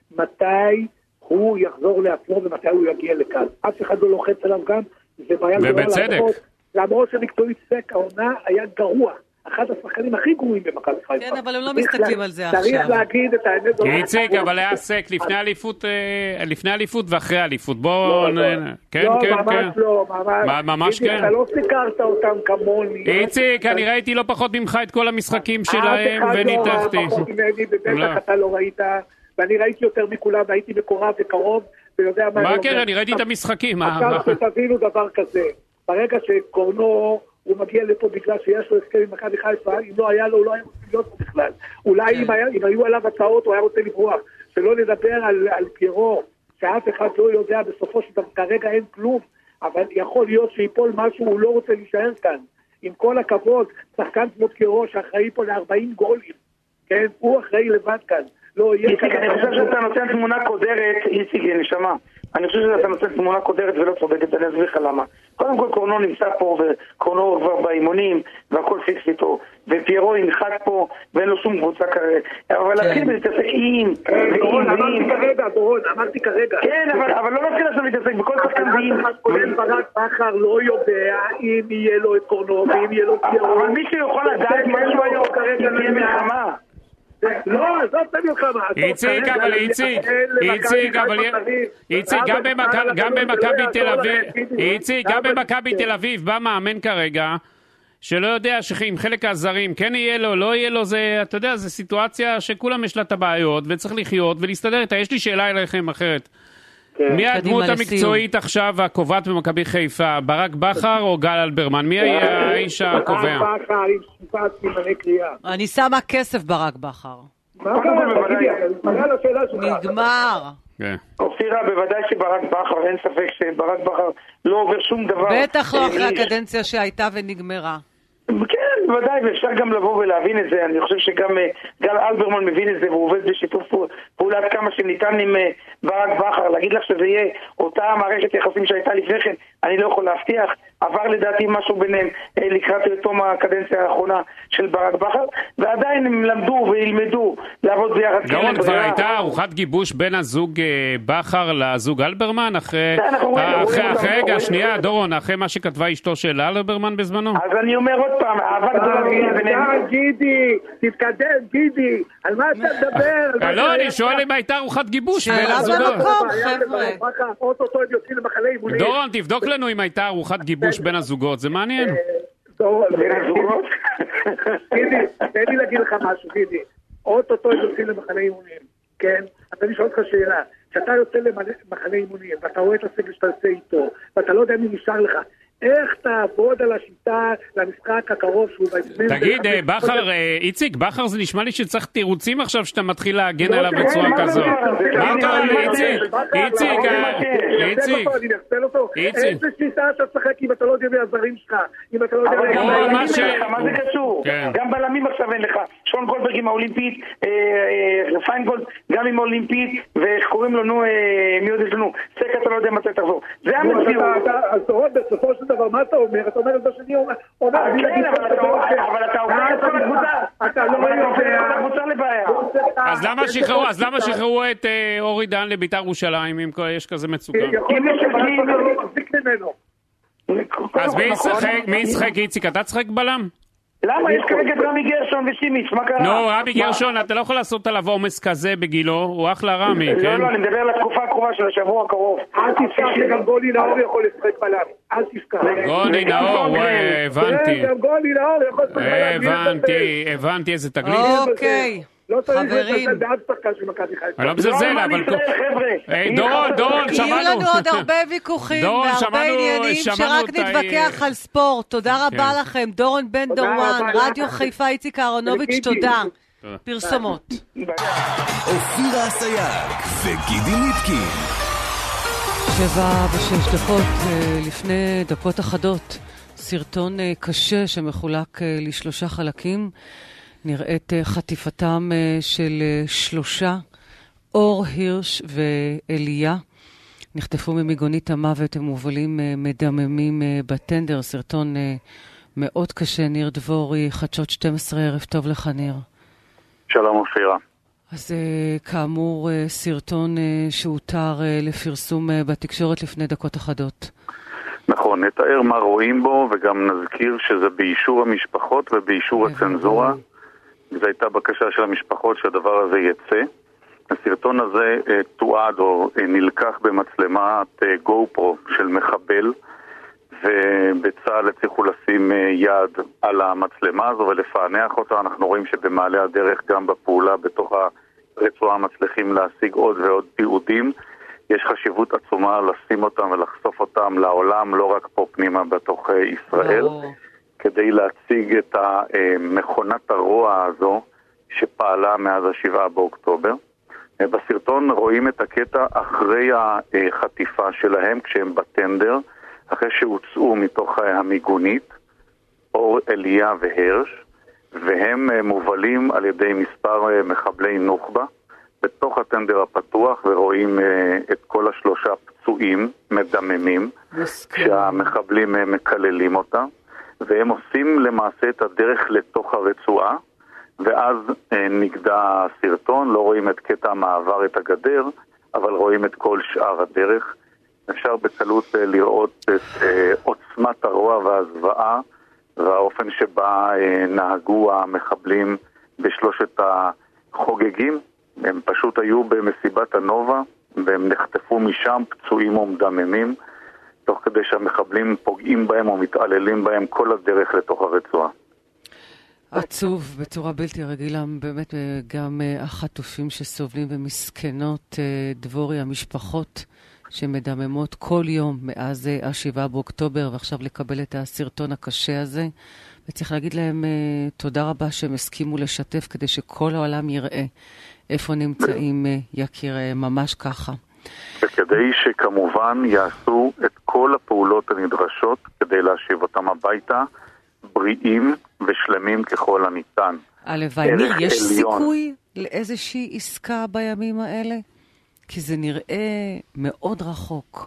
מתי הוא יחזור לעצמו ומתי הוא יגיע לכאן. אף אחד לא לוחץ עליו גם, זה בעיה גדולה. ובצדק. למרות- למרות שמקצועית סק העונה היה גרוע. אחד השחקנים הכי גרועים במכבי חיפה. כן, אבל הם לא צריך מסתכלים לה- על זה צריך עכשיו. להגיד את האמת. איציק, אבל היה סק לפני אליפות, אה, לפני אליפות ואחרי אליפות. בוא... לא, נ- לא. כן, לא, כן, ממש כן. לא, ממש. מה- ממש איציק, כן. אתה לא סיקרת אותם כמוני. איציק, אני ראיתי לא פחות ממך את כל המשחקים שלהם, אף אחד לא וניתחתי. ראה פחות ממני, לא. ובטח אתה לא ראית, ואני ראיתי יותר מכולם, והייתי מקורב וקרוב, ויודע מה... מה אני כן, אומר. אני ראיתי את המשחקים. מה- עכשיו שתבינו דבר כזה, ברגע שקורנו, הוא מגיע לפה בגלל שיש לו הסכם עם מכבי חיפה, אם לא היה לו, הוא לא היה רוצה להיות פה בכלל. אולי אם היה- אם היו עליו הצעות, הוא היה רוצה לברוח. שלא נדבר על על פירו, שאף אחד לא יודע, בסופו של דבר, כרגע אין כלום, אבל יכול להיות שיפול משהו, הוא לא רוצה להישאר כאן. עם כל הכבוד, שחקן כמו פירו, שאחראי פה ל-ארבעים גולים, כן? הוא אחראי לבד כאן. לא יהיה איציק, אני חושב שאתה נותן תמונה קודרת, איציק, נשמה. אני חושב שאתה נותן תמונה קודרת ולא צודקת, אני אסביר לך למה. קודם כל קורנו נמצא פה, וקורנו כבר באימונים, והכל פיקס איתו, ופיירו ינחת פה, ואין לו שום קבוצה כרגע. אבל להתחיל להתעסק עם, דורון, ועם, אמרתי ועם. כרגע, דורון, אמרתי כרגע. כן, אבל- אבל לא נתחיל עכשיו להתעסק בכל שחקן ועם. אף אחד כולל ברק בכר לא יודע אם יהיה לו את קורנו, ואם יהיה לו פירו. אבל מישהו יכול לדעת משהו היום כרגע תהיה מלחמה. לא, עזוב את המלחמה. איציק, אבל איציק, איציק, אבל איציק, גם במכבי- גם במכבי תל אביב, איציק, גם במכבי תל אביב, בא מאמן כרגע, שלא יודע שעם חלק הזרים, כן יהיה לו, לא יהיה לו, זה, אתה יודע, זה סיטואציה שכולם יש לה את הבעיות, וצריך לחיות ולהסתדר איתה. יש לי שאלה אליכם אחרת. מי הדמות לסיום. המקצועית עכשיו הקובעת במכבי חיפה? ברק בכר או גל אלברמן? מי היה האיש הקובע? ברק בכר עם שיפת סימני קריאה. אני שמה כסף ברק בכר. מה קרה? תגידי, אני מתפלא על השאלה שלך. נגמר. כן. אופירה, בוודאי שברק בכר, אין ספק שברק בכר לא עובר שום דבר. בטח לא אחרי אה, הקדנציה שהייתה ונגמרה. כן, בוודאי, ואפשר גם לבוא ולהבין את זה. אני חושב שגם אה, גל אלברמן מבין את זה, והוא עובד בשיתוף פעולה עד כמה שניתן עם אה, ברק בכר. להגיד לך שזה יהיה אותה מערכת יחסים שהייתה לפני כן, אני לא יכול להבטיח. עבר לדעתי משהו ביניהם אה, לקראת תום הקדנציה האחרונה של ברק בכר, ועדיין הם למדו וילמדו לעבוד ביחד. דורון, כן, כבר ברירה. הייתה ארוחת גיבוש בין הזוג אה, בכר לזוג אלברמן? אחרי... כן, אנחנו רואים, אה, אחרי- רואים אחרי- אותם, רגע, רואים שנייה, אותם. דורון, אחרי מה שכתבה אשתו של אלברמן בזמנו? אז אני אומר עוד פעם, אהבה גדולה ביניהם. די, גידי, תתקדם, גידי. על מה אתה מדבר? על מה לא, שהיה אני שואל כאן? אם הייתה ארוחת גיבוש בין שאלה הזוגות. במקום, הבעיה חבר'ה. לברק בכר, אוטוטו הם יוצאים למחנה אימונים. דורון, תבדוק לנו אם הייתה ארוחת גיבוש בין הזוגות, זה מעניין. דורון, בין הזוגות? גידי, תן לי להגיד לך משהו, גידי. אוטוטו הם יוצאים למחנה אימונים, כן? אז אני שואל אותך שאלה. כשאתה יוצא למחנה אימונים, ואתה רואה את הסגל שאתה יוצא איתו, ואתה לא יודע מי נשאר לך, איך תעבוד על השיטה למשחק הקרוב שהוא... תגיד, בכר, איציק, בכר זה נשמע לי שצריך תירוצים עכשיו שאתה מתחיל להגן עליו בצורה כזאת. מה קרה לאיציק? איציק, איציק, איציק. איזה שיטה אתה צחק אם אתה לא יודע מהזרים שלך, אם אתה לא יודע... אבל מה זה קשור? גם בלמים עכשיו אין לך. שון גולדברג עם האולימפית, פיינגולד גם עם האולימפית, וקוראים לנו, מי עוד יש לנו? סק אתה לא יודע מתי תחזור. זה המציאות. אז תורד בסופו של דבר, מה אתה אומר? אתה אומר את זה שאני אומר... כן, אבל אתה עובר את כל הקבוצה. אתה לא יודע את כל הקבוצה לבעיה. אז למה שחררו את אורי דן לבית"ר ירושלים, אם יש כזה מצוקה? כי מי שמחזיק ממנו. אז מי ישחק, איציק? אתה תשחק בלם? למה? יש כרגע את רמי גרשון ושימיץ, מה קרה? לא, רמי גרשון, אתה לא יכול לעשות עליו עומס כזה בגילו, הוא אחלה רמי, כן? לא, לא, אני מדבר על התקופה הקרובה של השבוע הקרוב. אל תזכר שגם גולי נאור יכול לשחק בלם, אל תזכר. גולי נאור, הבנתי. גם גולי נאור יכול לשחק בלם. הבנתי, הבנתי איזה תגלית. אוקיי. לא צריך לזלזל בעד שחקן של מכבי חיפה. אני לא מזלזל, אבל... דורון, דורון, שמענו. יהיו לנו עוד הרבה ויכוחים והרבה עניינים שרק נתווכח על ספורט. תודה רבה לכם. דורון בן דורואן, רדיו חיפה, איציק אהרונוביץ', תודה. פרסומות. אופירה אסייג וגידי ליפקין. שבע ושש דקות לפני דקות אחדות. סרטון קשה שמחולק לשלושה חלקים. נראית חטיפתם של שלושה, אור, הירש ואליה. נחטפו ממיגונית המוות, הם מובלים מדממים בטנדר. סרטון מאוד קשה. ניר דבורי, חדשות שתים עשרה, ערב טוב לך ניר. שלום אופירה. אז כאמור סרטון שהותר לפרסום בתקשורת לפני דקות אחדות. נכון, נתאר מה רואים בו וגם נזכיר שזה באישור המשפחות ובאישור הצנזורה. זו הייתה בקשה של המשפחות שהדבר הזה יצא. הסרטון הזה אה, תועד או אה, נלקח במצלמת אה, גו-פרו של מחבל, ובצה"ל הצליחו לשים אה, יד על המצלמה הזו ולפענח אותה. אנחנו רואים שבמעלה הדרך גם בפעולה בתוך הרצועה מצליחים להשיג עוד ועוד תיעודים. יש חשיבות עצומה לשים אותם ולחשוף אותם לעולם, לא רק פה פנימה בתוך אה, ישראל. Oh. כדי להציג את מכונת הרוע הזו שפעלה מאז השבעה באוקטובר. בסרטון רואים את הקטע אחרי החטיפה שלהם כשהם בטנדר, אחרי שהוצאו מתוך המיגונית, אור, אליה והרש, והם מובלים על ידי מספר מחבלי נוח'בה בתוך הטנדר הפתוח, ורואים את כל השלושה פצועים מדממים, שהמחבלים מקללים אותם. והם עושים למעשה את הדרך לתוך הרצועה, ואז אה, נגדע הסרטון, לא רואים את קטע המעבר את הגדר, אבל רואים את כל שאר הדרך. אפשר בקלות אה, לראות את אה, עוצמת הרוע והזוועה, והאופן שבה אה, נהגו המחבלים בשלושת החוגגים. הם פשוט היו במסיבת הנובה, והם נחטפו משם פצועים ומדממים, תוך כדי שהמחבלים פוגעים בהם או מתעללים בהם כל הדרך לתוך הרצועה. עצוב בצורה בלתי רגילה, באמת גם החטופים שסובלים ומסכנות דבורי, המשפחות שמדממות כל יום מאז השבעה באוקטובר, ועכשיו לקבל את הסרטון הקשה הזה. וצריך להגיד להם תודה רבה שהם הסכימו לשתף כדי שכל העולם יראה איפה נמצאים יקיריהם, ממש ככה. וכדי שכמובן יעשו את כל הפעולות הנדרשות כדי להשיב אותם הביתה בריאים ושלמים ככל הניתן. הלוואי, ניר, יש סיכוי לאיזושהי עסקה בימים האלה? כי זה נראה מאוד רחוק.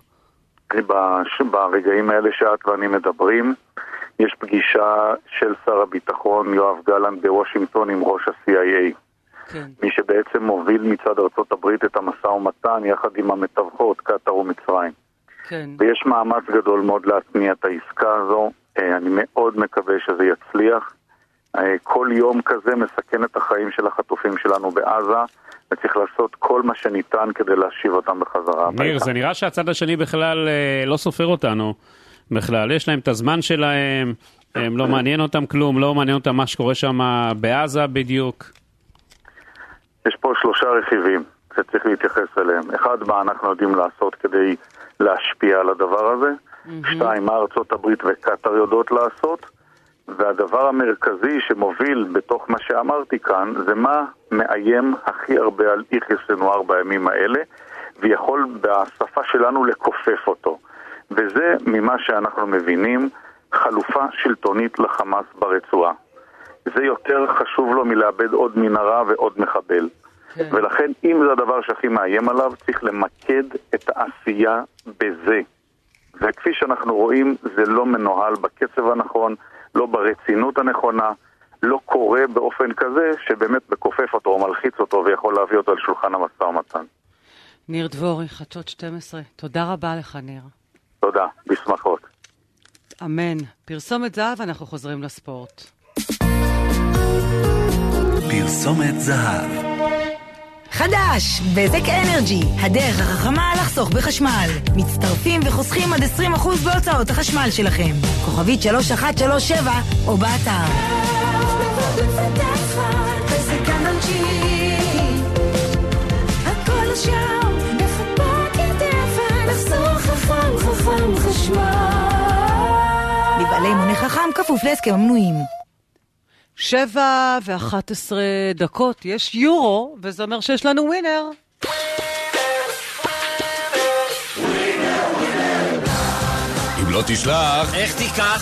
ברגעים האלה שאת ואני מדברים, יש פגישה של שר הביטחון יואב גלנט בוושינגטון עם ראש ה-סי איי איי. כן. מי שבעצם מוביל מצד ארצות הברית את המשא ומתן יחד עם המתווכות, קטר ומצרים. כן. ויש מאמץ גדול מאוד להצניע את העסקה הזו. אני מאוד מקווה שזה יצליח. כל יום כזה מסכן את החיים של החטופים שלנו בעזה, וצריך לעשות כל מה שניתן כדי להשיב אותם בחזרה. ניר, זה נראה שהצד השני בכלל לא סופר אותנו. בכלל, יש להם את הזמן שלהם, הם לא מעניין אותם כלום, לא מעניין אותם מה שקורה שם בעזה בדיוק. יש פה שלושה רכיבים שצריך להתייחס אליהם. אחד, מה אנחנו יודעים לעשות כדי להשפיע על הדבר הזה, שתיים, מה ארצות הברית וקטר יודעות לעשות, והדבר המרכזי שמוביל בתוך מה שאמרתי כאן, זה מה מאיים הכי הרבה על יחיא סנואר בימים האלה, ויכול בשפה שלנו לקופף אותו. וזה ממה שאנחנו מבינים, חלופה שלטונית לחמאס ברצועה. זה יותר חשוב לו מלאבד עוד מנהרה ועוד מחבל. כן. ולכן, אם זה הדבר שהכי מאיים עליו, צריך למקד את העשייה בזה. וכפי שאנחנו רואים, זה לא מנוהל בקצב הנכון, לא ברצינות הנכונה, לא קורה באופן כזה שבאמת מקופף אותו או מלחיץ אותו ויכול להביא אותו על שולחן המשא ומתן. ניר דבורי, חדשות שתים עשרה. תודה רבה לך, ניר. תודה, בשמחות. אמן. פרסומת זהב, אנחנו חוזרים לספורט. פרסומת זהב. חדש, בזק אנרג'י, הדרך החכמה לחסוך בחשמל. מצטרפים וחוסכים עד עשרים אחוז בהוצאות החשמל שלכם. כוכבית שלוש אחת שלוש שבע או באתר. בזק אנרג'י, הכל שם, בחפות ידע, לחסוך חכם חכם חשמל. לבעלי מונה חכם כפוף להסכם המנויים. שבע ואחת עשרה דקות, יש יורו, וזה אומר שיש לנו ווינר. אם לא תשלח, איך תיקח?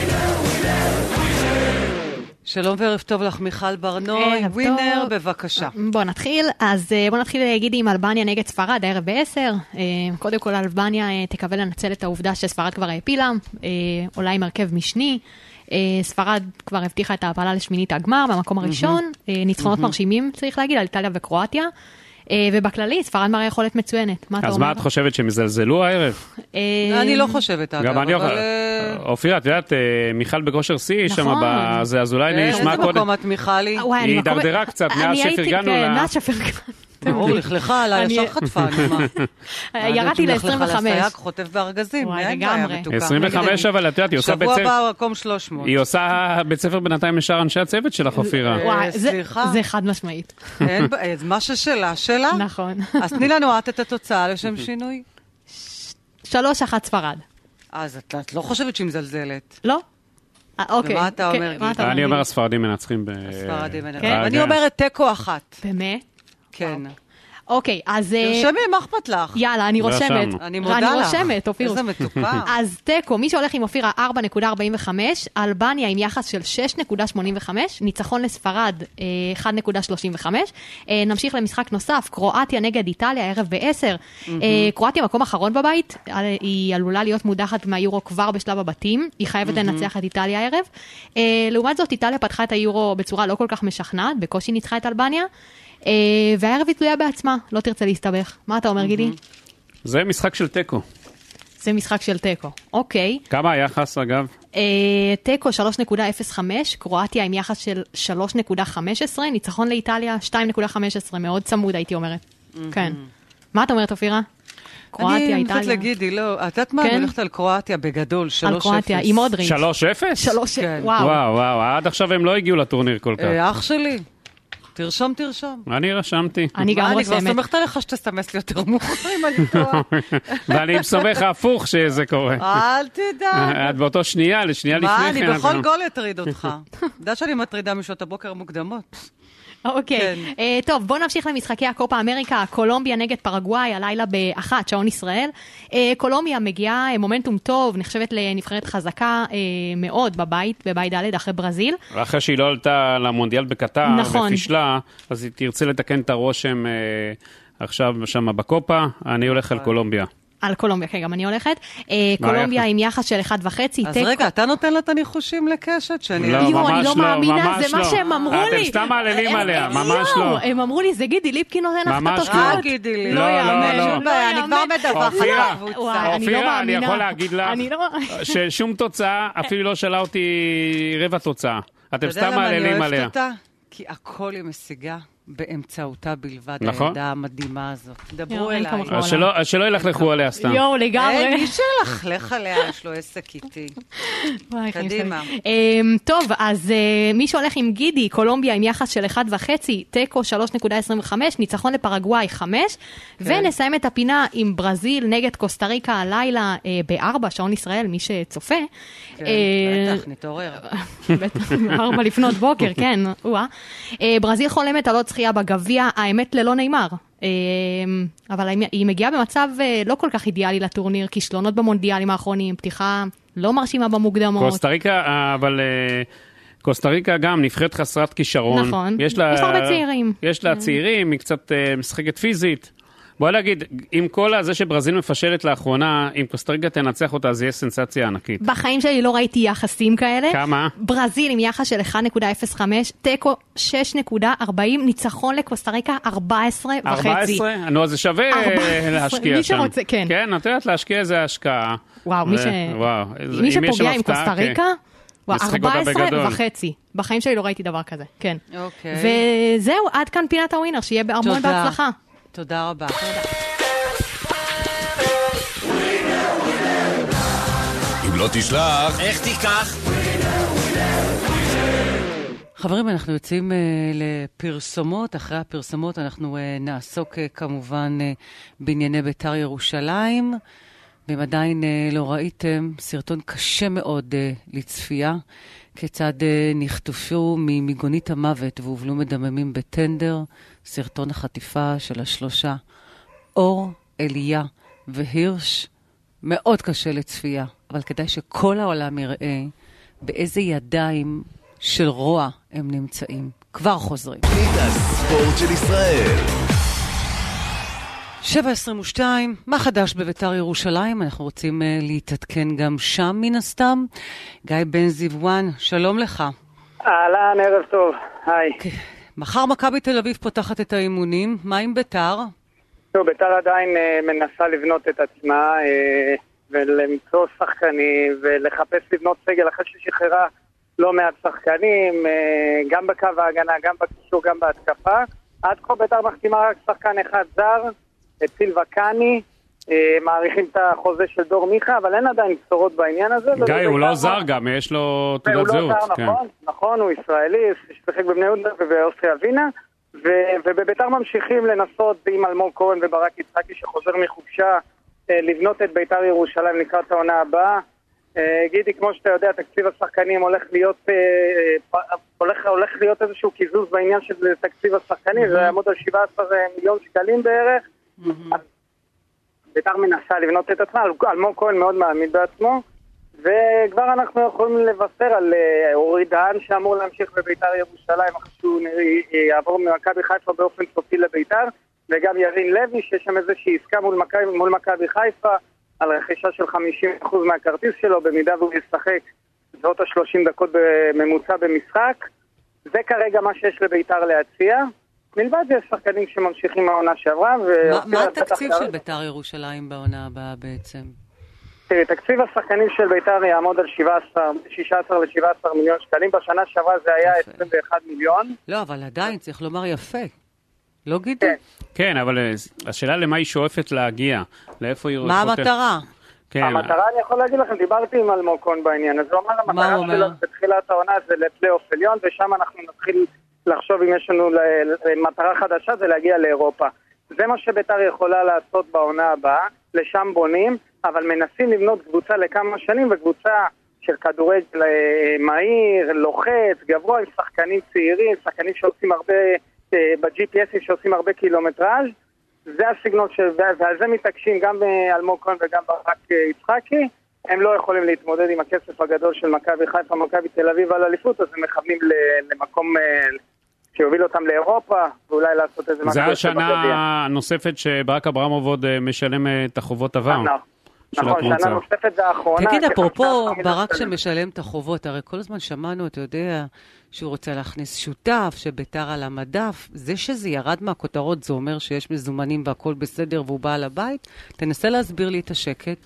שלום וערב טוב לך, מיכל ברנוי, ווינר, בבקשה. בוא נתחיל, אז בוא נתחיל להגיד עם אלבניה נגד ספרד, הערב בעשר. קודם כל, אלבניה תקווה לנצל את העובדה שספרד כבר העפילה, עולה עם הרכב משני. ספרד כבר הבטיחה את ההעפלה לשמינית הגמר במקום הראשון, ניצחונות מרשימים צריך להגיד על איטליה וקרואטיה, ובכללי ספרד מראה יכולת מצוינת. אז מה את חושבת, שהם יזלזלו הערב? אני לא חושבת אגב. גם אני אופיר, את יודעת, מיכל בכושר סי שם, אז אולי נשמע קודם. איזה מקום את מיכלי? היא דרדרה קצת מאז שפרגנו לה. מאז שפרגנו. ברור, לכלכה עליי, ישר חטפה, ירדתי ל-עשרים וחמש. חוטף בארגזים, לגמרי. עשרים וחמש, אבל את יודעת, היא עושה בית ספר. שבוע במקום שלוש מאות. היא עושה בית ספר בינתיים לשאר אנשי הצוות שלך, אופירה. זה חד משמעית. מה ששאלה, שאלה. נכון. אז תני לנו את את התוצאה לשם שינוי. שלוש אחת ספרד. אז את לא חושבת שהיא מזלזלת. לא. אוקיי. ומה אתה אומר? אני אומר, הספרדים מנצחים. הספרדים מנצחים. אני אומרת תיקו אחת. באמת? כן. אוקיי, אז... תרשמי, מה אכפת לך? יאללה, אני רושמת. אני מודה לך. אני רושמת, אופיר. איזה מתוקה. אז תיקו, מי שהולך עם אופירה ארבע נקודה ארבעים וחמש, אלבניה עם יחס של שש נקודה שמונים וחמש, ניצחון לספרד אחת נקודה שלושים וחמש. נמשיך למשחק נוסף, קרואטיה נגד איטליה, ערב בעשר. קרואטיה מקום אחרון בבית, היא עלולה להיות מודחת מהיורו כבר בשלב הבתים, היא חייבת לנצח את איטליה הערב. לעומת זאת, איטליה פתחה את היורו בצורה לא כל כך משכנעת, בקושי ניצחה את אלבניה. והערב היא תלויה בעצמה, לא תרצה להסתבך. מה אתה אומר, גידי? זה משחק של טקו. זה משחק של טקו, אוקיי. כמה היחס, אגב? טקו שלוש נקודה אפס חמש, קרואטיה עם יחס של שלוש נקודה חמש עשרה, ניצחון לאיטליה שתיים נקודה חמש עשרה, מאוד צמוד הייתי אומרת. כן. מה אתה אומרת, אופירה? קרואטיה, איטליה. אני נמצאת להגידי, לא, את יודעת מה? אני הולכת על קרואטיה בגדול, שלוש אפס. על קרואטיה, עם עוד רינץ'. שלוש אפס? שלוש, וואו. וואו, וואו, עד עכשיו הם לא הגיעו לטורניר כל כך. אח שלי. תרשום, תרשום. אני רשמתי. אני גם רושמת. אני כבר סומכת עליך שתסמס לי יותר מוכר אם אני טועה. ואני סומך הפוך שזה קורה. אל תדע. את באותו שנייה, לשנייה לפני כן. מה, אני בכל גול יטריד אותך. יודע שאני מטרידה משעות הבוקר מוקדמות. אוקיי, טוב, בואו נמשיך למשחקי הקופה אמריקה, קולומביה נגד פרגוואי, הלילה באחת, שעון ישראל. קולומביה מגיעה מומנטום טוב, נחשבת לנבחרת חזקה מאוד בבית, בבית ד' אחרי ברזיל. אחרי שהיא לא עלתה למונדיאל בקטר, ופישלה, אז היא תרצה לתקן את הרושם עכשיו שם בקופה, אני הולך על קולומביה. על קולומביה, כן, גם אני הולכת. קולומביה עם יחס של אחד וחצי. אז רגע, אתה נותן לה את הניחושים לקשת? לא, ממש לא, אני לא מאמינה, זה מה שהם אמרו לי. אתם סתם מעללים עליה, ממש לא. הם אמרו לי, זה גידי ליפקין נותן לך את התוצאות. רק גידי לי. לא, לא, לא. אני כבר מדווחת לקבוצה. אופירה, אני יכול להגיד לך ששום תוצאה, אפילו לא שאלה אותי רבע תוצאה. אתם סתם מעללים עליה. כי הכל היא משיגה. באמצעותה בלבד, נכון. העדה המדהימה הזאת. דברו יו, אין אליי. כמוך. אז שלא- אז שלא ילכלכו עליה סתם. יואו, לגמרי. אין, מי שלכלך עליה, יש לו עסק איתי. וואי, חיים קדימה. שלי. אמ, טוב, אז אה, מי שהולך עם גידי, קולומביה עם יחס של אחד וחצי, טקו שלוש נקודה עשרים וחמש, ניצחון לפרגוואי חמש, ונסיים את הפינה עם ברזיל נגד קוסטה ריקה הלילה אה, בארבע, שעון ישראל, מי שצופה. כן, אה, בטח, נתעורר. בטח, ארבע לפנות בוקר, כן. וואה. אה, ברזיל חולמת על עוד זכייה בגביע, האמת ללא נאמר. אה, אבל היא מגיעה במצב אה, לא כל כך אידיאלי לטורניר, כישלונות במונדיאלים האחרונים, פתיחה לא מרשימה במוקדמות. קוסטה ריקה, אבל אה, קוסטה ריקה גם נבחרת חסרת כישרון. נכון. יש לה יש לה הרבה צעירים. יש לה צעירים, היא קצת אה, משחקת פיזית. בוא נגיד, עם כל הזה שברזיל מפשלת לאחרונה, אם קוסטה ריקה תנצח אותה, אז יהיה סנסציה ענקית. בחיים שלי לא ראיתי יחסים כאלה. כמה? ברזיל עם יחס של אחד נקודה אפס חמש, טקו שש נקודה ארבעים, ניצחון לקוסטה ריקה ארבע עשרה וחצי. ארבע עשרה? נו, אז זה שווה ארבע עשרה, להשקיע מי שם. שרוצה, כן. כן, את יודעת להשקיע איזה השקעה. וואו, מי ו- ש- וואו, מי אם יש שם שפוגע עם הפתעה, קוסטה כן. ריקה, וואו, משחק אותה ארבע עשרה בגדול. וחצי. בחיים שלי לא ראיתי דבר כזה, כן. אוקיי. וזהו, עד כאן פינת הווינר, שיהיה בהמון תודה. בהצלחה. תודה רבה. אם לא תשלח, איך תיקח? חברים, אנחנו יוצאים uh, לפרסומות. אחרי הפרסומות אנחנו uh, נעסוק uh, כמובן uh, בענייני בית"ר ירושלים. ואם עדיין uh, לא ראיתם, סרטון קשה מאוד uh, לצפייה, כיצד uh, נחטפו ממיגונית המוות והובלו מדממים בטנדר, סרטון החטיפה של השלושה, אור, אליה והירש, מאוד קשה לצפייה, אבל כדאי שכל העולם יראה באיזה ידיים של רוע הם נמצאים. כבר חוזרים. ליגת ספורט של ישראל. שבע עשרים ושתיים, מה חדש בבית"ר ירושלים? אנחנו רוצים uh, להתעדכן גם שם מן הסתם. גיא בן זיוואן, שלום לך. אהלן, ערב טוב, היי. Okay. מחר מכבי תל אביב פותחת את האימונים, מה עם בית"ר? טוב, בית"ר עדיין uh, מנסה לבנות את עצמה uh, ולמצוא שחקנים ולחפש לבנות סגל אחרי ששחררה לא מעט שחקנים, uh, גם בקו ההגנה, גם בקישור, גם בהתקפה. עד כה בית"ר מחתימה רק שחקן אחד זר, את סילבה קאני, מעריכים את החוזה של דור מיכה, אבל אין עדיין בשורות בעניין הזה. גיא, הוא לא זר גם, יש לו תעודת זהות. הוא לא זר, נכון, נכון, הוא ישראלי, ששחק בבני יהודה ובאוסטריה ווינה, ובבית"ר ממשיכים לנסות עם אלמוג כהן וברק יצחקי שחוזר מחופשה, לבנות את בית"ר ירושלים לקראת העונה הבאה. גידי, כמו שאתה יודע, תקציב השחקנים הולך להיות הולך, הולך להיות איזשהו קיזוז בעניין של תקציב השחקנים, זה יעמוד על שבעה עשר מיליון שקלים בערך. בית"ר מנסה לבנות את עצמה, אלמוג כהן מאוד מעמיד בעצמו, וכבר אנחנו יכולים לבשר על אורי דהן שאמור להמשיך בבית"ר ירושלים אחרי שהוא יעבור ממכבי חיפה באופן סופי לבית"ר, וגם ירין לוי שיש שם איזושהי עסקה מול מכבי, מול מכבי חיפה על רכישה של חמישים אחוז מהכרטיס שלו במידה והוא ישחק זאת ה-שלושים דקות בממוצע במשחק. זה כרגע מה שיש לבית"ר להציע. מלבד זה שחקנים שממשיכים מהעונה שעברה. מה התקציב של בית"ר ירושלים בעונה הבאה בעצם? תקציב השחקנים של בית"ר יעמוד על שישה עשר לשבעה עשר מיליון שקלים. בשנה שעברה זה היה עשרים ואחד מיליון. לא, אבל עדיין צריך לומר יפה. לא גידי? כן, אבל השאלה למה היא שואפת להגיע, לאיפה היא... מה המטרה? המטרה, אני יכול להגיד לכם, דיברתי עם אלמוג כהן בעניין, אז הוא אמר, המטרה שלו בתחילת העונה זה לפלייאוף עליון, ושם אנחנו נתחיל לחשוב אם יש לנו מטרה חדשה, זה להגיע לאירופה. זה מה שבית"ר יכולה לעשות בעונה הבאה, לשם בונים, אבל מנסים לבנות קבוצה לכמה שנים, וקבוצה של כדורגל מהיר, לוחץ, גבוה, עם שחקנים צעירים, שחקנים שעושים הרבה... ב-ג'י פי אסים שעושים הרבה קילומטראז', זה הסגנון של... ועל זה מתעקשים גם אלמוג כהן וגם ברק יצחקי. הם לא יכולים להתמודד עם הכסף הגדול של מכבי חיפה, מכבי תל אביב על אליפות, אז הם מכוונים למקום שיוביל אותם לאירופה, ואולי לעשות איזה... זה השנה הנוספת שברק אברמוב עוד משלם את החובות עבר. נכון, שנה נוספת זה האחרונה. תגיד, אפרופו ברק שמשלם את החובות, הרי כל הזמן שמענו, אתה יודע, שהוא רוצה להכניס שותף, שבית"ר על המדף. זה שזה ירד מהכותרות, זה אומר שיש מזומנים והכל בסדר והוא בא על הבית? תנסה להסביר לי את השקט.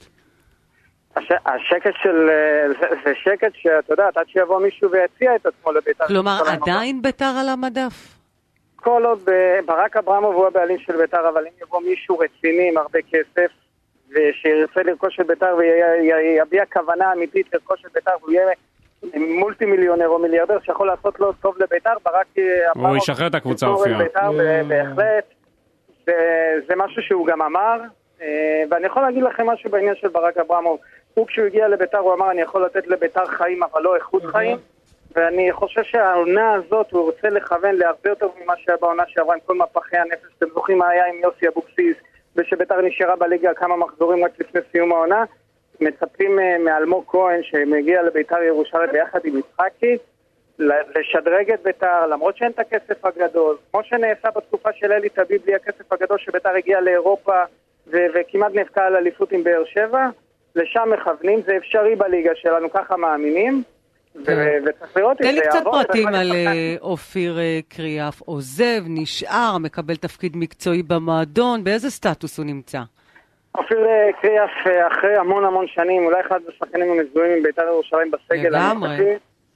השקט של... זה שקט שאתה יודע, עד שיבוא מישהו ויציע את עצמו לבית"ר. כלומר, עדיין בית"ר על המדף? כל עוד ברק אברמוב הוא הבעלים של בית"ר, אבל אם יבוא מישהו רציני עם הרבה כסף, ושירצה לרכוש את בית"ר ויביע כוונה אמיתית לרכוש את בית"ר, והוא יהיה מולטי מיליונר או מיליארדר שיכול לעשות לו טוב לבית"ר, ברק אברמוב... הוא ישחרר את הקבוצה אופיר. בהחלט, זה משהו שהוא גם אמר, ואני יכול להגיד לכם משהו בעניין של ברק אברמוב. הוא כשהוא הגיע לבית"ר הוא אמר אני יכול לתת לבית"ר חיים אבל לא איכות חיים, ואני חושב שהעונה הזאת הוא רוצה לכוון להרבה יותר ממה שהיה בעונה שעברה עם כל מפחי הנפש. אתם זוכרים מה היה עם יוסי אבוקסיס ושבית"ר נשארה בליגה כמה מחזורים רק לפני סיום העונה. מצפים מאלמוג כהן שמגיע לבית"ר ירושלים ביחד עם יצחקי לשדרג את בית"ר למרות שאין את הכסף הגדול, כמו שנעשה בתקופה של אלי טביב בלי הכסף הגדול שבית"ר הגיע לאירופה ו- וכמעט נפקע על אליפות עם באר שבע. לשם מכוונים, זה אפשרי בליגה שלנו, ככה מאמינים. וצריך לראות תן לי קצת פרטים על אופיר קריאף, עוזב, נשאר, מקבל תפקיד מקצועי במועדון, באיזה סטטוס הוא נמצא? אופיר קריאף אחרי המון המון שנים, אולי אחד השחקנים המזוהים עם בית"ר ירושלים בסגל הנוכחי,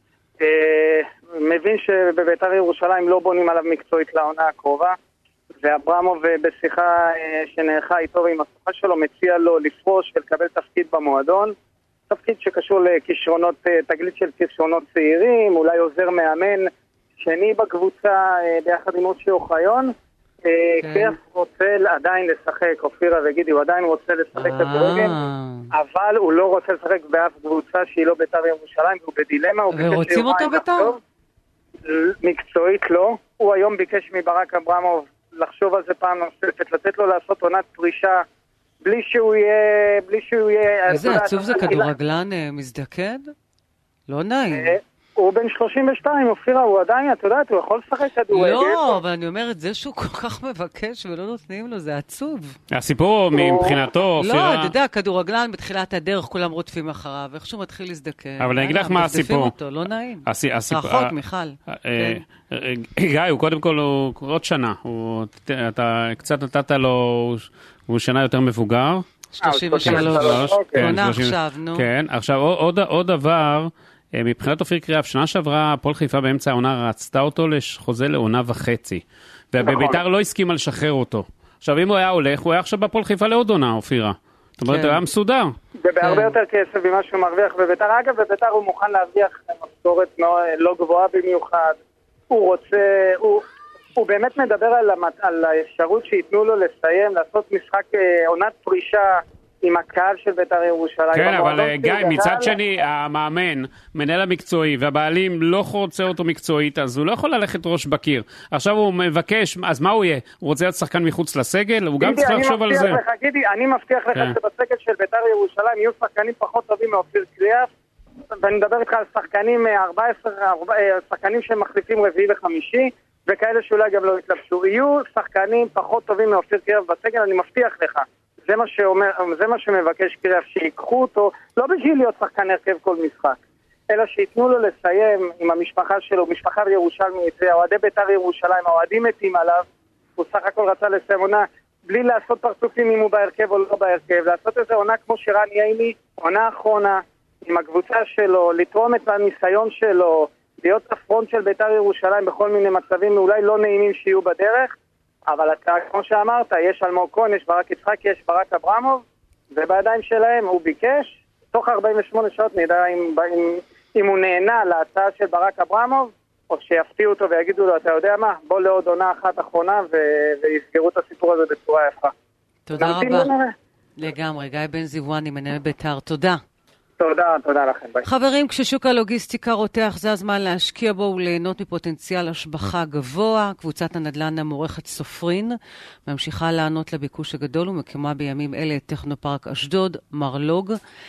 מבין שבבית"ר ירושלים לא בונים עליו מקצועית לעונה הקרובה, ואברמוב בשיחה שנערכה איתו ועם הסוכה שלו מציע לו לפרוש ולקבל תפקיד במועדון, תפקיד שקשור לכישרונות, תגלית של כישרונות צעירים, אולי עוזר מאמן שני בקבוצה ביחד עם אושי אוחיון. קריאף רוצה עדיין לשחק, אופירה וגידי, הוא עדיין רוצה לשחק כדורגל, אבל הוא לא רוצה לשחק באף קבוצה שהיא לא בית"ר ירושלים, והוא בדילמה. ורוצים אותו בית"ר? מקצועית לא. הוא היום ביקש מברק אברמוב לחשוב על זה פעם נוספת, לתת לו לעשות עונת פרישה בלי שהוא יהיה... בלי שהוא יהיה... איזה עצוב זה כדורגלן מזדקן? לא נעים. הוא בן שלושים ושתיים, אופירה, הוא עדיין, אתה יודעת, הוא יכול לשחק כדורגל. לא, אבל אני אומרת, זה שהוא כל כך מבקש ולא נותנים לו, זה עצוב. הסיפור מבחינתו, אופירה... לא, אתה יודע, כדורגלן בתחילת הדרך, כולם רודפים אחריו, איך שהוא מתחיל להזדקן. אבל אני אגיד לך מה הסיפור. לא נעים. הסיפור... רחוק, מיכל. גיא, הוא קודם כל, הוא עוד שנה. אתה קצת נתת לו, הוא שנה יותר מבוגר. שלושים ושלוש. עונה עכשיו, נו. כן, עכשיו עוד דבר... מבחינת אופיר קריאף, שנה שעברה הפועל חיפה באמצע העונה רצתה אותו לחוזה לעונה וחצי, ובביתר לא הסכימה לשחרר אותו. עכשיו אם הוא היה הולך, הוא היה עכשיו בפועל חיפה לעוד עונה, אופירה. זאת אומרת, הוא היה מסודר. ובהרבה יותר כסף ממה שהוא מרוויח בביתר. אגב, בביתר הוא מוכן להרוויח משכורת לא גבוהה במיוחד. הוא רוצה, הוא באמת מדבר על האפשרות שיתנו לו לסיים, לעשות משחק עונת פרישה, עם הקהל של בית"ר ירושלים. כן, אבל גיא, מצד שני, המאמן, מנהל המקצועי, והבעלים לא רוצה אותו מקצועית, אז הוא לא יכול ללכת ראש בקיר. עכשיו הוא מבקש, אז מה הוא יהיה? הוא רוצה להיות שחקן מחוץ לסגל? הוא גם צריך לחשוב על זה. גידי, אני מבטיח לך שבסגל של בית"ר ירושלים יהיו שחקנים פחות טובים מאופיר קריאף, ואני מדבר איתך על שחקנים ארבע עשרה, שחקנים שמחליפים רביעי וחמישי, וכאלה שאולי גם לא יתלבשו. יהיו שחקנים פחות טובים מאופיר קריאף בסגל, אני מבטיח לך. זה מה שאומר, זה מה שמבקש קריאף, שיקחו אותו, לא בשביל להיות שחקן הרכב כל משחק, אלא שיתנו לו לסיים עם המשפחה שלו, משפחה ירושלמית, אוהדי בית"ר ירושלים, האוהדים מתים עליו, הוא סך הכל רצה לסיים עונה, בלי לעשות פרצופים אם הוא בהרכב או לא בהרכב, לעשות איזה עונה כמו שרן ייני, עונה אחרונה, עם הקבוצה שלו, לתרום את הניסיון שלו, להיות הפרונט של בית"ר ירושלים בכל מיני מצבים, אולי לא נעימים שיהיו בדרך, אבל אתה, כמו שאמרת, יש אלמוג כהן, יש ברק יצחקי, יש ברק אברמוב, ובידיים שלהם הוא ביקש, תוך ארבעים ושמונה שעות נדע אם, אם, אם הוא נהנה להצעה של ברק אברמוב, או שיפתיעו אותו ויגידו לו, אתה יודע מה, בוא לעוד עונה אחת אחרונה, ו- ויסגרו את הסיפור הזה בצורה יפה. תודה רבה. לגמרי, גיא בן זיוואני, מנהל בית"ר, תודה. תודה, תודה לכם. ביי. חברים, כששוק הלוגיסטיקה רותח, זה הזמן להשקיע בו וליהנות מפוטנציאל השבחה גבוה. קבוצת הנדל"ן המורכת סופרין ממשיכה לענות לביקוש הגדול ומקימה בימים אלה את טכנופארק אשדוד, מרלוג.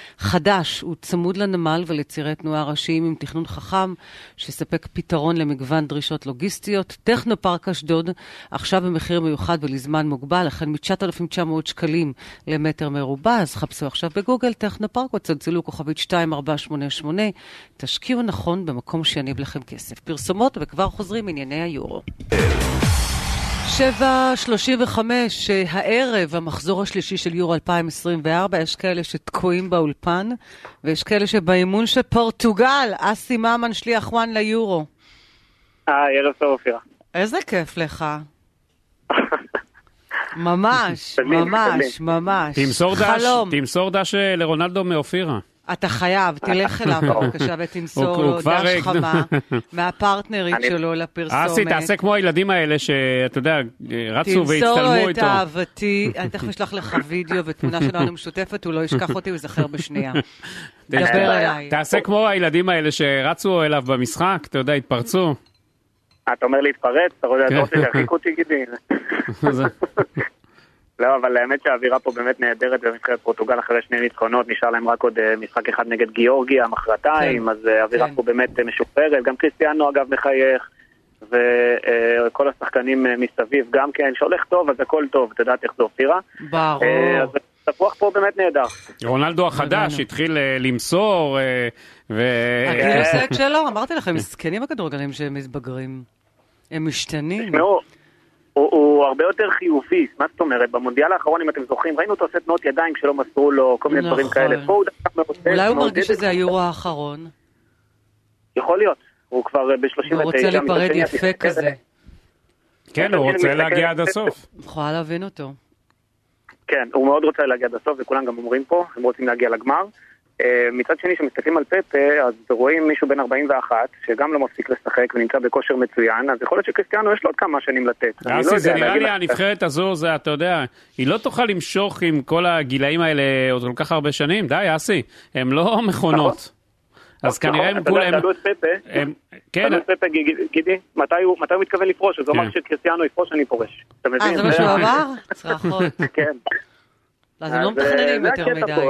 חדש, הוא צמוד לנמל ולצירי תנועה ראשיים עם תכנון חכם שיספק פתרון למגוון דרישות לוגיסטיות. טכנופארק אשדוד, עכשיו במחיר מיוחד ולזמן מוגבל, החל מ-תשעת אלפים תשע מאות שקלים למטר מרובע. אז חפשו עכשיו בגוגל טכנופארק או צלצלו כוכבית שתיים ארבע שמונה שמונה, תשקיעו נכון במקום שיניב לכם כסף. פרסומות וכבר חוזרים ענייני היורו. שבע שלושים וחמש, הערב, המחזור השלישי של יורו אלפיים עשרים וארבע, יש כאלה שתקועים באולפן, ויש כאלה שבאימון של פורטוגל, אסי מאמן שליח וואן ליורו. אה, יאללה טוב, אופירה. איזה כיף לך. ממש, ממש, ממש. תמסור דש לרונלדו מאופירה. אתה חייב, תלך אליו בבקשה ותמסור לו דש חמה מהפרטנרית שלו לפרסומת. אסי, תעשה כמו הילדים האלה שאתה יודע, רצו והצטלמו איתו. תמסור לו את אהבתי, אני תכף אשלח לך וידאו ותמונה שלנו משותפת, הוא לא ישכח אותי, הוא יזכר בשנייה. דבר אליי. תעשה כמו הילדים האלה שרצו אליו במשחק, אתה יודע, התפרצו. אתה אומר להתפרץ, אתה רוצה להרחיק אותי גידי. לא, אבל האמת שהאווירה פה באמת נהדרת בנבחרת פורטוגל אחרי שני ניצחונות, נשאר להם רק עוד משחק אחד נגד גיאורגיה, מחרתיים, אז האווירה פה באמת משופרת, גם קריסטיאנו אגב מחייך, וכל השחקנים מסביב גם כן, שהולך טוב, אז הכל טוב, אתה יודעת איך זה אופירה. ברור. אז התפוח פה באמת נהדר. רונלדו החדש התחיל למסור, הגיל עושה את שלו, אמרתי לכם, מסכנים הכדורגלנים שהם מתבגרים, הם משתנים. תשמעו, הוא, הוא הרבה יותר חיובי, מה זאת אומרת? במונדיאל האחרון, אם אתם זוכרים, ראינו אותו עושה תנועות ידיים כשלא מסרו לו, כל מיני נכון. דברים כאלה. פה הוא דווקא מעודד. אולי הוא מרגיש שזה היורו האחרון. יכול להיות. הוא כבר ב-שלושים ותשע. הוא רוצה להיפרד יפה כזה. כן, הוא רוצה להגיע עד הסוף. יכולה להבין אותו. כן, הוא מאוד רוצה להגיע עד הסוף, וכולם גם אומרים פה, הם רוצים להגיע לגמר. מצד שני, שמסתכלים על פפה, אז רואים מישהו בן ארבעים ואחת, שגם לא מפסיק לשחק ונמצא בכושר מצוין, אז יכול להיות שקריסטיאנו יש לו עוד כמה שנים לתת. אסי, זה נראה לי, הנבחרת הזו, זה, אתה יודע, היא לא תוכל למשוך עם כל הגילאים האלה עוד כל כך הרבה שנים, די, אסי, הם לא מכונות. אז כנראה הם כולם... תלו את פפה, תלו את פפה, גידי, מתי הוא מתכוון לפרוש? אז הוא אמר שקריסטיאנו יפרוש, אני פורש. אה, זה מה שהוא אמר? צרחות. כן. אז הם לא מתכננים יותר מדי.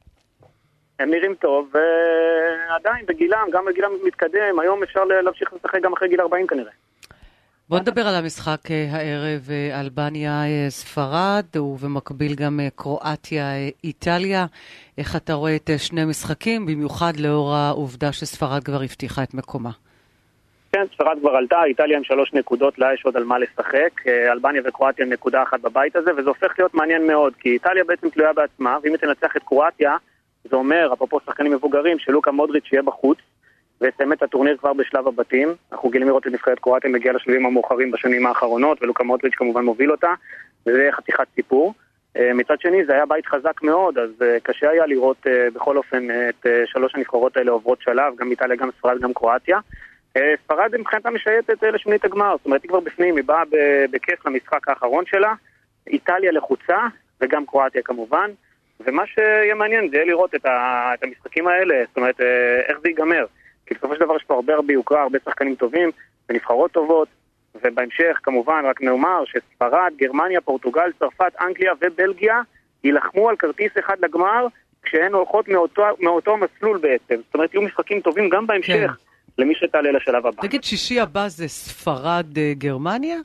הם נראים טוב, ועדיין בגילם, גם בגילם מתקדם, היום אפשר להמשיך לשחק גם אחרי גיל ארבעים כנראה. בוא נדבר על המשחק הערב, אלבניה ספרד, ובמקביל גם קרואטיה איטליה. איך אתה רואה את שני משחקים, במיוחד לאור העובדה שספרד כבר הבטיחה את מקומה? כן, ספרד כבר עלתה, איטליה עם שלוש נקודות, לה יש עוד על מה לשחק, אלבניה וקרואטיה עם נקודה אחת בבית הזה, וזה הופך להיות מעניין מאוד, כי איטליה בעצם תלויה בעצמה, ואם היא תנצח את קרואטיה, זה אומר, אפרופו שחקנים מבוגרים, שלוקה מודריץ' יהיה בחוץ, ויסיים את הטורניר כבר בשלב הבתים. אנחנו גילים לראות את נבחרת קרואטיה מגיעה לשלבים המאוחרים בשנים האחרונות, ולוקה מודריץ' כמובן מוביל אותה, וזה חתיכת סיפור. מצד שני, זה היה בית חזק מאוד, אז קשה היה לראות בכל אופן את שלוש הנבחרות האלה עוברות שלב, גם איטליה, גם ספרד, גם קרואטיה. ספרד מבחינתה משייטת לשמינית הגמר, זאת אומרת, היא כבר בפנים, היא באה בכיף למשחק האחרון שלה, איטליה לחוצה, וגם קרואטיה כמובן. ומה שיהיה מעניין זה לראות את, ה, את המשחקים האלה, זאת אומרת, איך זה ייגמר. כי בסופו של דבר יש פה הרבה הרבה יוקרה, הרבה שחקנים טובים, ונבחרות טובות, ובהמשך כמובן רק נאמר שספרד, גרמניה, פורטוגל, צרפת, אנגליה ובלגיה ילחמו על כרטיס אחד לגמר, כשהן הולכות מאותו, מאותו מסלול בעצם. זאת אומרת, יהיו משחקים טובים גם בהמשך, כן. למי שתעלה לשלב הבא. תגיד, שישי הבא זה ספרד, גרמניה?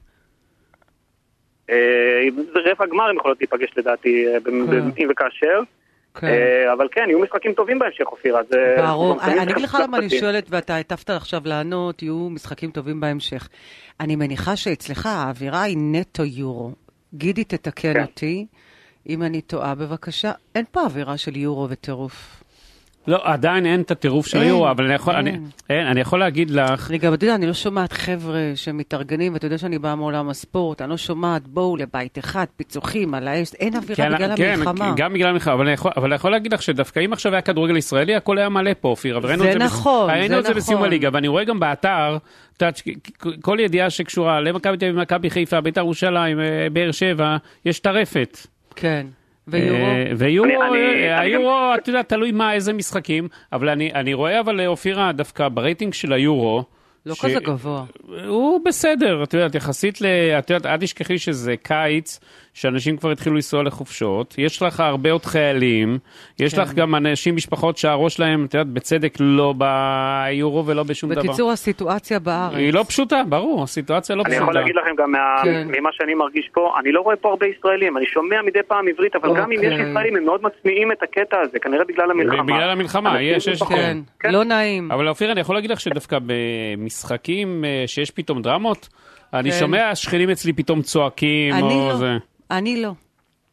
רבע גמר הם יכולות להיפגש לדעתי במתים וכאשר, אבל כן, יהיו משחקים טובים בהמשך, אופירה. ברור, אני אגיד לך למה אני שואלת, ואתה הטפת עכשיו לענות, יהיו משחקים טובים בהמשך. אני מניחה שאצלך האווירה היא נטו יורו. גידי תתקן אותי, אם אני טועה בבקשה, אין פה אווירה של יורו וטירוף. לא, עדיין אין את הטירוף של היורו, אבל אני יכול, אני, אין, אני יכול להגיד לך... אני גם, אתה יודע, אני לא שומעת חבר'ה שמתארגנים, ואתה יודע שאני באה מעולם הספורט, אני לא שומעת, בואו לבית אחד, פיצוחים, על האש, אין אווירה כן, בגלל כן, המלחמה. גם בגלל המלחמה, אבל אני יכול, אבל אני יכול להגיד לך שדווקא אם עכשיו היה כדורגל ישראלי, הכל היה מלא פה, אופיר. זה נכון, זה נכון. ראינו את זה בסיום הליגה, ואני רואה גם באתר, כל ידיעה שקשורה למכבי תל אביב, מכבי חיפה, בית"ר ירושלים, באר שבע, יש טרפת. כן. ויורו? ויורו, היורו, אתה יודע, תלוי מה, איזה משחקים, אבל אני, אני רואה אבל אופירה דווקא ברייטינג של היורו, לא כזה גבוה. הוא בסדר, את יודעת, יחסית ל... את יודעת, עד תשכחי שזה קיץ, שאנשים כבר התחילו לנסוע לחופשות, יש לך הרבה עוד חיילים, יש לך גם אנשים, משפחות שהראש להם, את יודעת, בצדק לא ביורו ולא בשום דבר. בקיצור, הסיטואציה בארץ. היא לא פשוטה, ברור, הסיטואציה לא פשוטה. אני יכול להגיד לכם גם ממה שאני מרגיש פה, אני לא רואה פה הרבה ישראלים, אני שומע מדי פעם עברית, אבל גם אם יש ישראלים, הם מאוד מצמיעים את הקטע הזה, כנראה בגלל המלחמה. בגלל המלחמה, יש, יש, כן. לא נעים. אבל אופיר, אני יכול להגיד לך שדווקא במשחקים שיש פתאום דרמות, אני שומע שכנים אצלי פתאום צועקים או זה. אני לא.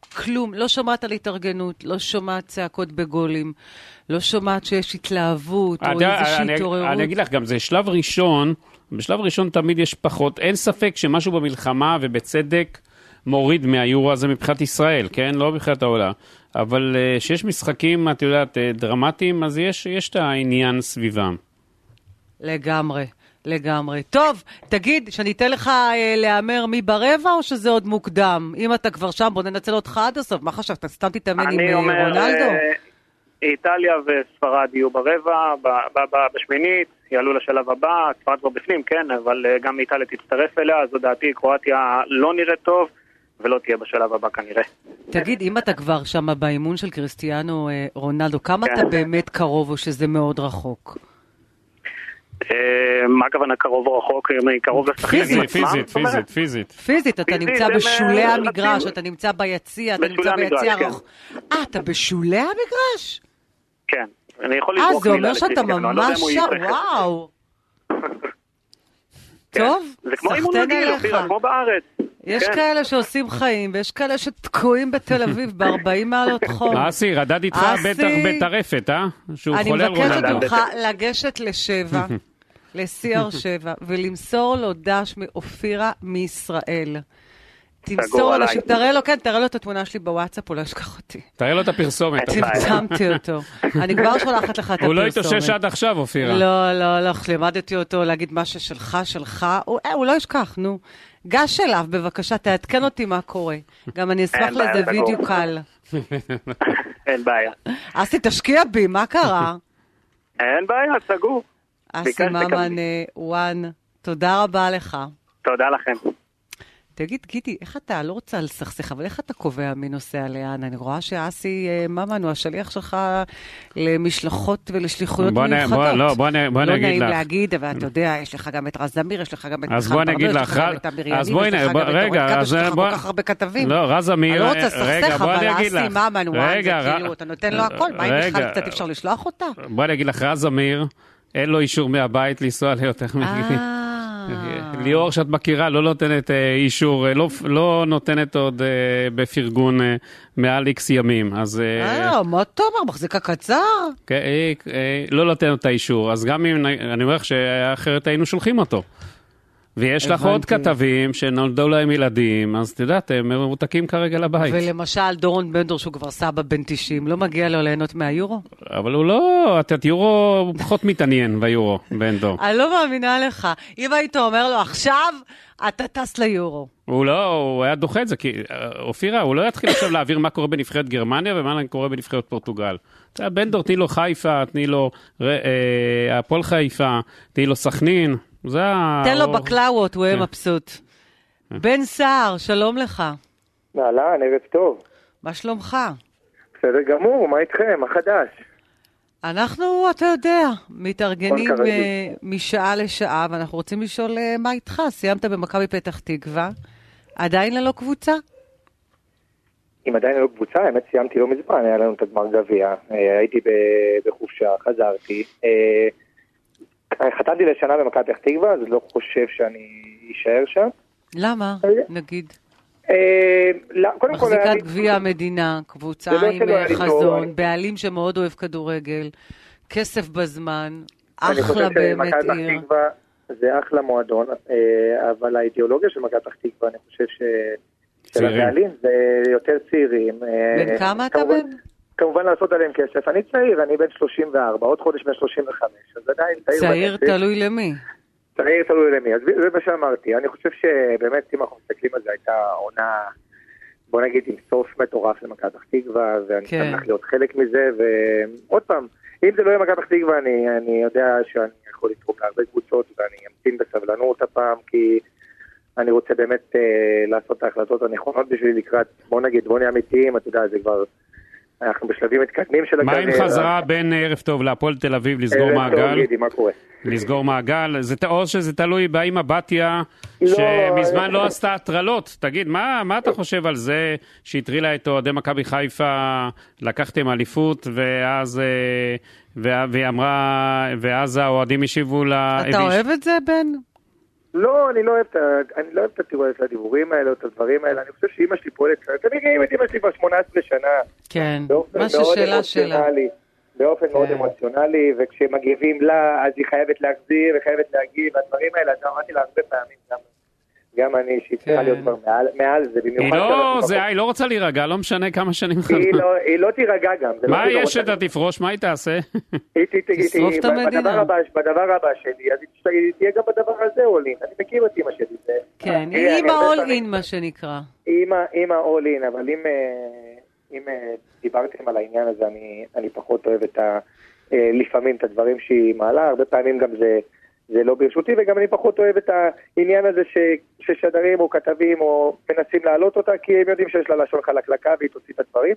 כלום. לא שומעת על התארגנות, לא שומעת צעקות בגולים, לא שומעת שיש התלהבות או איזושהי התעוררות. אני אגיד לך, גם זה שלב ראשון, בשלב ראשון תמיד יש פחות. אין ספק שמשהו במלחמה ובצדק מוריד מהיורו הזה מבחינת ישראל, כן? לא מבחינת העולם. אבל שיש משחקים, את יודעת, דרמטיים, אז יש, יש את העניין סביבם. לגמרי, לגמרי. טוב, תגיד, שאני אתן לך אה, לאמר מי ברבע, או שזה עוד מוקדם? אם אתה כבר שם, בוא ננצל אותך עד הסוף. מה חשבת? סתם תתאמן עם אני אומר, רונלדו? אה, איטליה וספרד יהיו ברבע, ב, ב, ב, בשמינית, יעלו לשלב הבא, ספרד כבר בפנים, כן, אבל אה, גם איטליה תצטרף אליה, זו דעתי, קרואטיה לא נראית טוב, ולא תהיה בשלב הבא כנראה. תגיד, אם אתה כבר שם באימון של קריסטיאנו אה, רונלדו, כמה כן. אתה באמת קרוב או שזה מאוד רחוק? מה הכוונה קרוב או רחוק? קרוב לשחקנים עצמם? פיזית, פיזית, פיזית. פיזית, אתה נמצא בשולי המגרש, אתה נמצא ביציע, אתה נמצא ביציע ארוך. אה, אתה בשולי המגרש? כן, אני יכול לזרוק מילה. אה, זה אומר שאתה ממש שם, וואו. טוב, סחטן אליך. כמו בארץ. יש כאלה שעושים חיים, ויש כאלה שתקועים בתל אביב ב-ארבעים מעלות חום. אסי, רדד איתך בטח בטרפת, אה? אני מבקשת ממך לגשת לשבע, ל-סי אר שבע, ולמסור לו דש מאופירה מישראל. תמסור לו, תראה לו, כן, תראה לו את התמונה שלי בוואטסאפ, הוא לא ישכח אותי. תראה לו את הפרסומת. צמצמתי אותו. אני כבר שולחת לך את הפרסומת. הוא לא התאושש עד עכשיו, אופירה. לא, לא, לא, למדתי אותו להגיד מה ששלך, שלך, הוא לא ישכח, נו. גש אליו, בבקשה, תעדכן אותי מה קורה. גם אני אשמח לזה וידאו קל. אין בעיה. אסי, תשקיע בי, מה קרה? אין בעיה, סגור. אסי ממן וואן, תודה רבה לך. תודה לכם. תגיד, גידי, איך אתה, לא רוצה לסכסך, אבל איך אתה קובע מי נוסע לאן? אני רואה שאסי ממן הוא השליח שלך למשלחות ולשליחויות מיוחדות. בוא, לא, בוא, בוא לא נגיד לך. נעים להגיד, אבל אתה יודע, יש לך גם את רז זמיר, יש לך גם את מיכל ברנר, יש לך גם את אמיריאנים, יש לך גם את אורן קדוש, יש לך כל כך הרבה כתבים. לא, רז אמיר, אני לא רוצה לסכסך, אבל אסי ממן הוא כאילו, אתה נותן לו הכל, מה אם מיכל קצת אפשר לשלוח אותה? בוא נגיד לך, רז אמיר, אין לו אישור מהבית לנסוע ליותר מגילים. ליאור שאת מכירה לא נותנת אישור, לא נותנת עוד בפרגון מעל איקס ימים. אה, מה אתה אומר? מחזיקה קצר? לא נותנת את האישור, אז גם אם אני אומר לך שאחרת היינו שולחים אותו. ויש לך עוד כתבים שנולדו להם ילדים, אז את יודעת, הם מרותקים כרגע לבית. ולמשל, דורון בנדור, שהוא כבר סבא בן תשעים, לא מגיע לו ליהנות מהיורו? אבל הוא לא, את יורו, הוא פחות מתעניין ביורו, בנדור. אני לא מאמינה לך. אם היית אומר לו, עכשיו אתה טס ליורו. הוא לא, הוא היה דוחה את זה, כי אופירה, הוא לא יתחיל עכשיו להעביר מה קורה בנבחרת גרמניה, ומה קורה בנבחרת פורטוגל. בנדור, תני לו חיפה, תני לו הפועל חיפה, תני לו סכנין. תן לו בקלאוות, הוא יהיה מבסוט. בן סער, שלום לך. נהלן, ערב טוב. מה שלומך? בסדר גמור, מה איתכם? מה חדש? אנחנו, אתה יודע, מתארגנים משעה לשעה, ואנחנו רוצים לשאול מה איתך. סיימת במכבי פתח תקווה, עדיין ללא קבוצה? אם עדיין ללא קבוצה, האמת סיימתי לא מזמן, היה לנו את הגמר גביע, הייתי בחופשה, חזרתי. חתמתי לשנה במכבי פתח תקווה, אז לא חושב שאני אשאר שם. למה? נגיד. מחזיקת גביע המדינה, קבוצה עם חזון, בעלים שמאוד אוהב כדורגל, כסף בזמן, אחלה באמת עיר. זה אחלה מועדון, אבל האידיאולוגיה של מכבי פתח תקווה, אני חושב של הבעלים, זה יותר צעירים. בן כמה אתה בן? כמובן לעשות עליהם כסף. אני צעיר, אני בן שלושים וארבע, עוד חודש בן שלושים וחמש, אז עדיין צעיר. צעיר תלוי למי? צעיר תלוי למי, אז זה מה שאמרתי. אני חושב שבאמת, אם אנחנו מסתכלים על זה, הייתה עונה, בוא נגיד, עם סוף מטורף למכבי פתח תקווה, ואני שמח להיות חלק מזה, ועוד פעם, אם זה לא יהיה מכבי פתח תקווה, אני יודע שאני יכול לתרום להרבה קבוצות, ואני אמתין בסבלנות הפעם, כי אני רוצה באמת לעשות את ההחלטות הנכונות בשביל לקראת, בוא נגיד, בוא נהיה אמיתיים, אתה יודע, זה כבר אנחנו בשלבים מתקדמים של הגל. מה עם חזרה בין ערב טוב להפועל תל אביב לסגור מעגל? ערב טוב, גידי, מה קורה? לסגור מעגל, או שזה תלוי באמא בתיה, שמזמן לא עשתה הטרלות. תגיד, מה אתה חושב על זה שהטרילה את אוהדי מכבי חיפה, לקחתם אליפות, ואז והיא אמרה, ואז האוהדים השיבו לה... אתה אוהב את זה, בן? לא, אני לא אוהב את, אני לא אוהב את התיאוריה של הדיבורים האלה, או את הדברים האלה, אני חושב שאמא שלי פועלת, אתם מכירים את אמא שלי כבר שמונה עשרה שנה. כן, מה ששאלה שלה. באופן מאוד אמוציונלי, וכשמגיבים לה, אז היא חייבת להחזיר, וחייבת להגיב, והדברים האלה, אז אמרתי לה הרבה פעמים, גם אני, שהיא צריכה להיות כבר מעל זה, היא לא, זה, היא לא רוצה להירגע, לא משנה כמה שנים חלמה. היא לא תירגע גם. מה יש את התפרוש, מה היא תעשה? תשרוף את המדינה. בדבר הבא שלי, אז היא תהיה גם בדבר הזה אולין, אני מכיר את אמא שלי. כן, היא אמא אולין, מה שנקרא. אמא אולין, אבל אם... אם דיברתם על העניין הזה, אני, אני פחות אוהב את ה, לפעמים את הדברים שהיא מעלה, הרבה פעמים גם זה, זה לא ברשותי, וגם אני פחות אוהב את העניין הזה ש, ששדרים או כתבים או מנסים להעלות אותה, כי הם יודעים שיש לה לשון חלקלקה והיא תוציא את הדברים.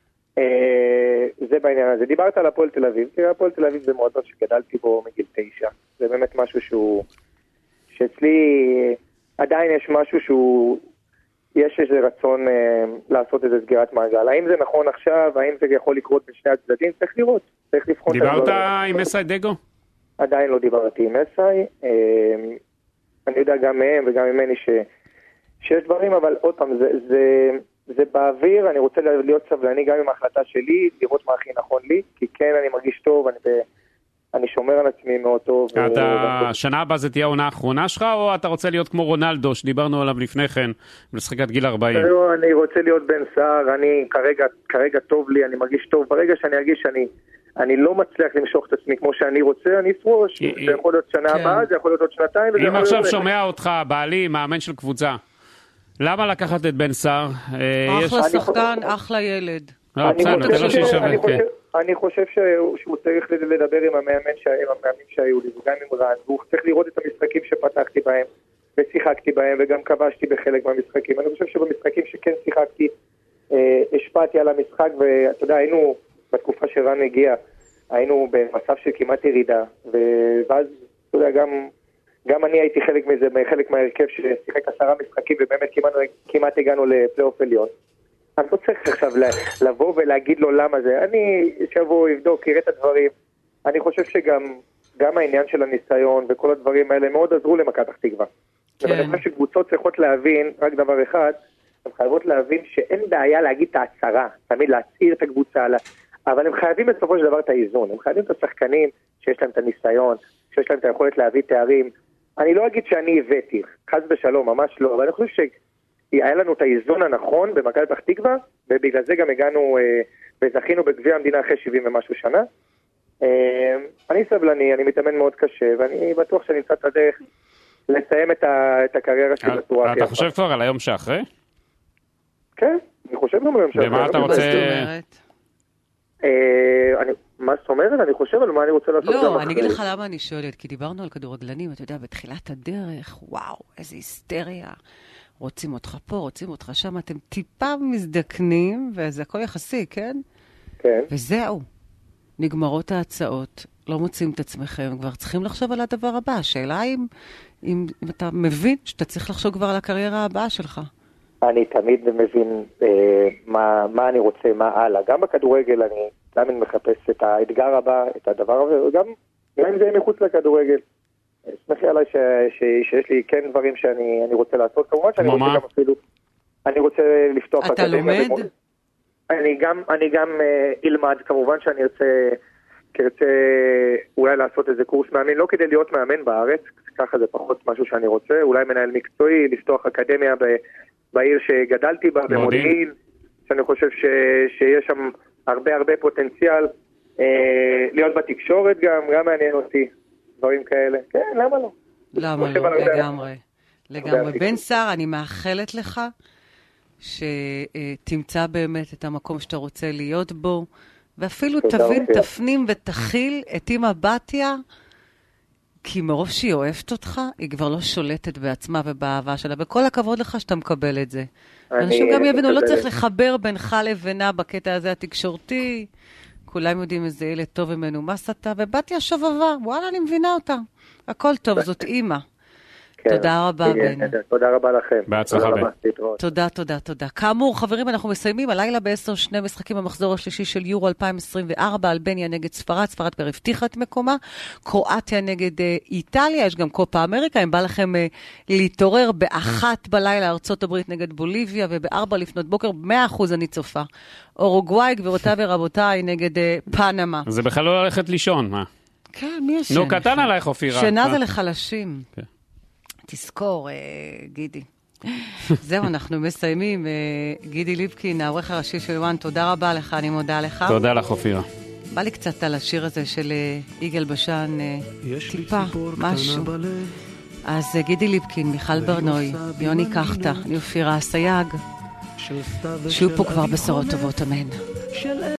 זה בעניין הזה. דיברת על הפועל תל אביב, כי הפועל תל אביב זה מועדון שגדלתי בו מגיל תשע. זה באמת משהו שהוא, שאצלי עדיין יש משהו שהוא, יש איזה רצון אה, לעשות איזה סגירת מעגל. האם זה נכון עכשיו, האם זה יכול לקרות בשני הצדדים? צריך לראות, צריך לבחון. דיברת עם אסאי דגו? עדיין לא דיברתי עם אסאי. אה, אני יודע גם מהם וגם ממני ש, שיש דברים, אבל עוד פעם, זה, זה, זה באוויר, אני רוצה להיות סבלני גם עם ההחלטה שלי, לראות מה הכי נכון לי, כי כן, אני מרגיש טוב, אני ב... אני שומר על עצמי מאוד טוב. אתה, שנה הבאה זה תהיה העונה האחרונה שלך, או אתה רוצה להיות כמו רונלדו, שדיברנו עליו לפני כן, ולשחק עד גיל ארבעים? לא, אני רוצה להיות בן סער, אני כרגע, כרגע טוב לי, אני מרגיש טוב. ברגע שאני ארגיש שאני, אני לא מצליח למשוך את עצמי כמו שאני רוצה, אני אפרוש. זה יכול להיות שנה הבאה, זה יכול להיות עוד שנתיים. אם עכשיו שומע אותך, בעלי, מאמן של קבוצה, למה לקחת את בן סער? אחלה שחקן, אחלה ילד. אני חושב שהוא צריך לדבר עם המאמנים שהיו לי, וגם עם רן, והוא צריך לראות את המשחקים שפתחתי בהם, ושיחקתי בהם, וגם כבשתי בחלק מהמשחקים. אני חושב שבמשחקים שכן שיחקתי, השפעתי על המשחק, ואתה יודע, היינו, בתקופה שרן הגיע, היינו במצב של כמעט ירידה, ואז, אתה יודע, גם, גם אני הייתי חלק מזה, חלק מהרכב ששיחק עשרה משחקים, ובאמת כמעט, כמעט הגענו לפלייאוף עליון. אני לא צריך עכשיו לבוא ולהגיד לו למה זה. אני שבוא, יבדוק, יראה את הדברים. אני חושב שגם גם העניין של הניסיון וכל הדברים האלה מאוד עזרו למכבי פתח תקווה. כן. אני חושב שקבוצות צריכות להבין, רק דבר אחד, הן חייבות להבין שאין בעיה להגיד את ההצהרה, תמיד להצעיר את הקבוצה, אבל הם חייבים בסופו של דבר את האיזון. הם חייבים את השחקנים שיש להם את הניסיון, שיש להם את היכולת להביא תארים. אני לא אגיד שאני הבאתי, חס ושלום, ממש לא, אבל אני חושב ש... היה לנו את האיזון הנכון במכבי פתח תקווה, ובגלל זה גם הגענו אה, וזכינו בגביע המדינה אחרי שבעים ומשהו שנה. אה, אני סבלני, אני מתאמן מאוד קשה, ואני בטוח שאני אמצא את הדרך לסיים את, ה, את הקריירה שלי בצורה הכי. אתה חושב כבר על היום שאחרי? כן, אני חושב גם על היום שאחרי. ומה אתה רוצה... אה, אני, מה זאת אומרת? אני חושב על מה אני רוצה לעשות. לא, אני אגיד לך למה אני שואלת, כי דיברנו על כדורגלנים, אתה יודע, בתחילת הדרך, וואו, איזה היסטריה. רוצים אותך פה, רוצים אותך שם, אתם טיפה מזדקנים, וזה הכל יחסי, כן? כן. וזהו. נגמרות ההצעות, לא מוצאים את עצמכם, כבר צריכים לחשוב על הדבר הבא. השאלה אם, אם, אם אתה מבין שאתה צריך לחשוב כבר על הקריירה הבאה שלך. אני תמיד מבין אה, מה, מה אני רוצה, מה הלאה. גם בכדורגל אני תמיד מחפש את האתגר הבא, את הדבר הזה, וגם גם אם זה מחוץ לכדורגל. שמחי עליי ש, ש, שיש לי כן דברים שאני אני רוצה לעשות, כמובן שאני רוצה גם אפילו, אני רוצה לפתוח... אתה לומד? במוד. אני גם, אני גם uh, אלמד, כמובן שאני ארצה, כרצה אולי לעשות איזה קורס מאמן, לא כדי להיות מאמן בארץ, ככה זה פחות משהו שאני רוצה, אולי מנהל מקצועי, לפתוח אקדמיה ב, בעיר שגדלתי בה, במודיעין, שאני חושב ש, שיש שם הרבה הרבה פוטנציאל, אה, להיות בתקשורת גם, גם מעניין אותי. דברים כאלה. כן, למה לא? למה לא? לגמרי. לגמרי. בן סער, אני מאחלת לך שתמצא באמת את המקום שאתה רוצה להיות בו, ואפילו תבין, תפנים ותכיל את אמא בתיה, כי מרוב שהיא אוהבת אותך, היא כבר לא שולטת בעצמה ובאהבה שלה, וכל הכבוד לך שאתה מקבל את זה. אנשים גם יבינו, לא צריך לחבר בינך לבינה בקטע הזה התקשורתי, כולם יודעים איזה ילד טוב ומנומס אתה, ובתיה שובבה, וואלה, אני מבינה אותה. הכל טוב, זאת אימא. תודה רבה, בן. תודה רבה לכם. בהצלחה, בן. תודה, תודה, תודה. כאמור, חברים, אנחנו מסיימים הלילה בעשר שני משחקים במחזור השלישי של יורו אלפיים עשרים וארבע, אלבניה נגד ספרד, ספרד כבר הבטיחה את מקומה, קרואטיה נגד איטליה, יש גם קופה אמריקה, אם בא לכם להתעורר באחת בלילה, ארצות הברית נגד בוליביה, ובארבע לפנות בוקר, מאה אחוז אני צופה. אורוגוואי, גבירותיי ורבותיי, נגד פנמה. זה בכלל לא ללכת לישון, מה? כן, מי ישן? נו, קטן עלייך, אופירה. שינה זה לחלשים. תזכור, גידי. זהו, אנחנו מסיימים. גידי ליפקין, העורך הראשי של וואן, תודה רבה לך, אני מודה לך. תודה לך, אופירה. בא לי קצת על השיר הזה של יגאל בשן, טיפה, משהו. אז גידי ליפקין, מיכל ברנוי, יוני קחטה, אני אופירה הסייג, שיהיו פה כבר בשורות טובות, אמן.